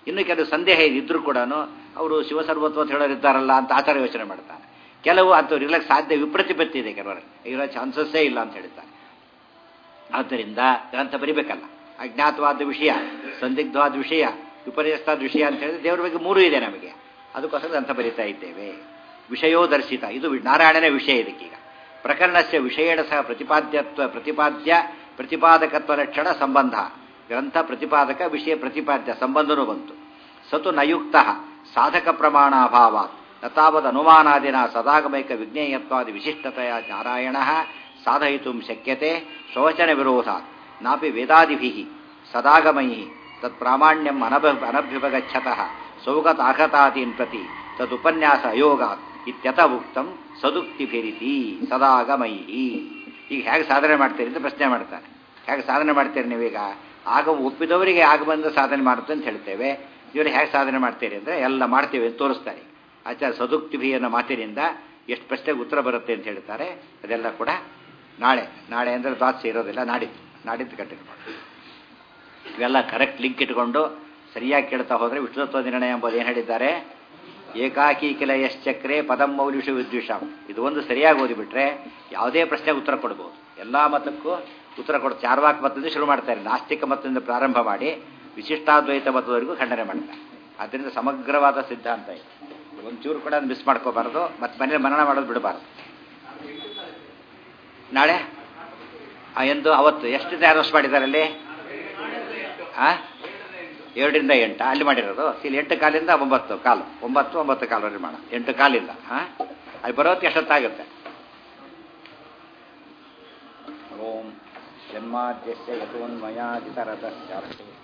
A: ಇನ್ನು ಕೆಲವು ಸಂದೇಹ ಇದ್ರೂ ಕೂಡ ಅವರು ಶಿವಸರ್ವತ್ವ ಅಂತ ಹೇಳೋರಿದ್ದಾರಲ್ಲ ಅಂತ ಆಚಾರ ಯೋಚನೆ ಮಾಡ್ತಾನೆ. ಕೆಲವು ಅಂಥವ್ರು ಇರಲಿಕ್ಕೆ ಸಾಧ್ಯ ವಿಪ್ರತಿಪತ್ತಿ ಇದೆ, ಕೆಲವರು ಇರೋ ಚಾನ್ಸಸ್ಸೇ ಇಲ್ಲ ಅಂತ ಹೇಳ್ತಾರೆ. ಆದ್ದರಿಂದ ಗ್ರಂಥ ಬರಿಬೇಕಲ್ಲ, ಅಜ್ಞಾತವಾದ ವಿಷಯ, ಸಂದಿಗ್ಧವಾದ ವಿಷಯ, ವಿಪರ್ಯಸ್ತಾದ ವಿಷಯ ಅಂತ ಹೇಳಿದ್ರೆ ದೇವರ ಬಗ್ಗೆ ಮೂರೂ ಇದೆ ನಮಗೆ. ಅದಕ್ಕೋಸ್ಕರ ಗ್ರಂಥ ಬರಿತಾ ಇದ್ದೇವೆ. ವಿಷಯೋ ದರ್ಶಿತ, ಇದು ನಾರಾಯಣನೇ ವಿಷಯ. ಇದಕ್ಕೀಗ ಪ್ರಕರಣಸ್ಯ ವಿಷಯೇಣ ಸಹ ಪ್ರತಿಪಾದ್ಯತ್ವ ಪ್ರತಿಪಾದ್ಯ ಪ್ರತಿಪಾದಕತ್ವ ಲಕ್ಷಣ ಸಂಬಂಧ. ಗ್ರಂಥ ಪ್ರತಿಪಾದಕ, ವಿಷಯ ಪ್ರತಿಪಾದ್ಯ ಸಂಬಂಧನೂ ಬಂತು. ಸತು ನಯುಕ್ತ ಸಾಧಕ ಪ್ರಮಾಣಾಭಾವಾತ್ ನತಾವದ್ ಅನುಮಾನಾದಿನ ಸದಾಗಮೈಕ ವಿಜ್ಞೇಯತ್ವಾದಿ ವಿಶಿಷ್ಟತೆಯ ನಾರಾಯಣ ಸಾಧಯಿತು ಶಕ್ಯತೆ ಶೋಚನ ವಿರೋಧಾತ್ ನಾಪಿ ವೇದಾದಿಭಿಃ ಸದಾಗಮೈಃ ತತ್ ಪ್ರಾಮಾಣ್ಯಂ ಅನಭ ಅನಭ್ಯುಪಗಚ್ಚತಃ ಸೌಗತ ಆಘತಾದೀನ್ ಪ್ರತಿ ತದುಪನ್ಯಾಸ ಅಯೋಗಾತ್ ಇತ್ಯತ ಉಕ್ತಂ ಸದುಕ್ತಿಭಿರಿತಿ ಸದಾಗಮೈಹಿ. ಈಗ ಹೇಗೆ ಸಾಧನೆ ಮಾಡ್ತೀರಿ ಅಂತ ಪ್ರಶ್ನೆ ಮಾಡ್ತಾನೆ. ಹೇಗೆ ಸಾಧನೆ ಮಾಡ್ತೀರಿ ನೀವೀಗ? ಆಗ ಒಪ್ಪಿದವರಿಗೆ ಆಗಬಂದು ಸಾಧನೆ ಮಾಡುತ್ತೆ ಅಂತ ಹೇಳ್ತೇವೆ. ಇವರು ಹೇಗೆ ಸಾಧನೆ ಮಾಡ್ತೀರಿ ಅಂದರೆ ಎಲ್ಲ ಮಾಡ್ತೀವಿ ಅಂತ ತೋರಿಸ್ತಾರೆ. ಆಚಾರ್ಯ ಸದುಕ್ತಿಭಿ ಅನ್ನೋ ಮಾತಿನಿಂದ ಎಷ್ಟು ಪ್ರಶ್ನೆಗೆ ಉತ್ತರ ಬರುತ್ತೆ ಅಂತ ಹೇಳ್ತಾರೆ. ಅದೆಲ್ಲ ಕೂಡ ನಾಳೆ ನಾಳೆ ಅಂದರೆ ದ್ವಾದಶಿ ಇರೋದಿಲ್ಲ, ನಾಡಿದ್ದು ನಾಡಿದ್ದು ಕಂಟಿನ್ಯೂ ಮಾಡಿ. ಇವೆಲ್ಲ ಕರೆಕ್ಟ್ ಲಿಂಕ್ ಇಟ್ಕೊಂಡು ಸರಿಯಾಗಿ ಕೇಳ್ತಾ ಹೋದರೆ ವಿಷ್ಣುತ್ವ ನಿರ್ಣಯ ಎಂಬುದು ಏನು ಹೇಳಿದ್ದಾರೆ? ಏಕಾಕಿ ಕಿಲ ಯಶ್ಚಕ್ರೆ ಪದಂ ಮೌಲಿಷು ವಿದ್ವಿಷಾಂ. ಇದು ಒಂದು ಸರಿಯಾಗಿ ಓದಿಬಿಟ್ರೆ ಯಾವುದೇ ಪ್ರಶ್ನೆಗೆ ಉತ್ತರ ಕೊಡ್ಬೋದು. ಎಲ್ಲ ಮತಕ್ಕೂ ಉತ್ತರ ಕೊಡ. ಚಾರ್ವಾಕ್ ಮತದಿಂದ ಶುರು ಮಾಡ್ತಾರೆ, ನಾಸ್ತಿಕ ಮತದಿಂದ ಪ್ರಾರಂಭ ಮಾಡಿ ವಿಶಿಷ್ಟಾದ್ವೈತ ಮತದವರೆಗೂ ಖಂಡನೆ ಮಾಡ್ತಾರೆ. ಆದ್ದರಿಂದ ಸಮಗ್ರವಾದ ಸಿದ್ಧಾಂತ ಇದೆ. ಒಂಚೂರು ಕೂಡ ಮಿಸ್ ಮಾಡ್ಕೋಬಾರ್ದು, ಮತ್ತು ಮನೇಲಿ ಮನನ ಮಾಡೋದು ಬಿಡಬಾರ್ದು. ನಾಳೆ ಎಂದು ಅವತ್ತು ಎಷ್ಟು ಅನೌನ್ಸ್ ಮಾಡಿದ್ದಾರೆ ಅಲ್ಲಿ? ಹಾಂ, ಏಳರಿಂದ ಎಂಟು ಅಲ್ಲಿ ಮಾಡಿರೋದು. ಇಲ್ಲಿ ಎಂಟು ಕಾಲಿಂದ ಒಂಬತ್ತು ಕಾಲು, ಒಂಬತ್ತು ಒಂಬತ್ತು ಕಾಲವರೆಗೆ ಮಾಡೋಣ. ಎಂಟು ಕಾಲಿಂದ ಹಾಂ, ಅಲ್ಲಿ ಬರೋದಕ್ಕೆ ಎಷ್ಟೊತ್ತಾಗುತ್ತೆ? ಓಂ ಜನ್ಮಾದ್ಯಸ್ಯ ಯತೋನ್ಮಯಾದಿತರತಶ್ಚಾರ್ಥ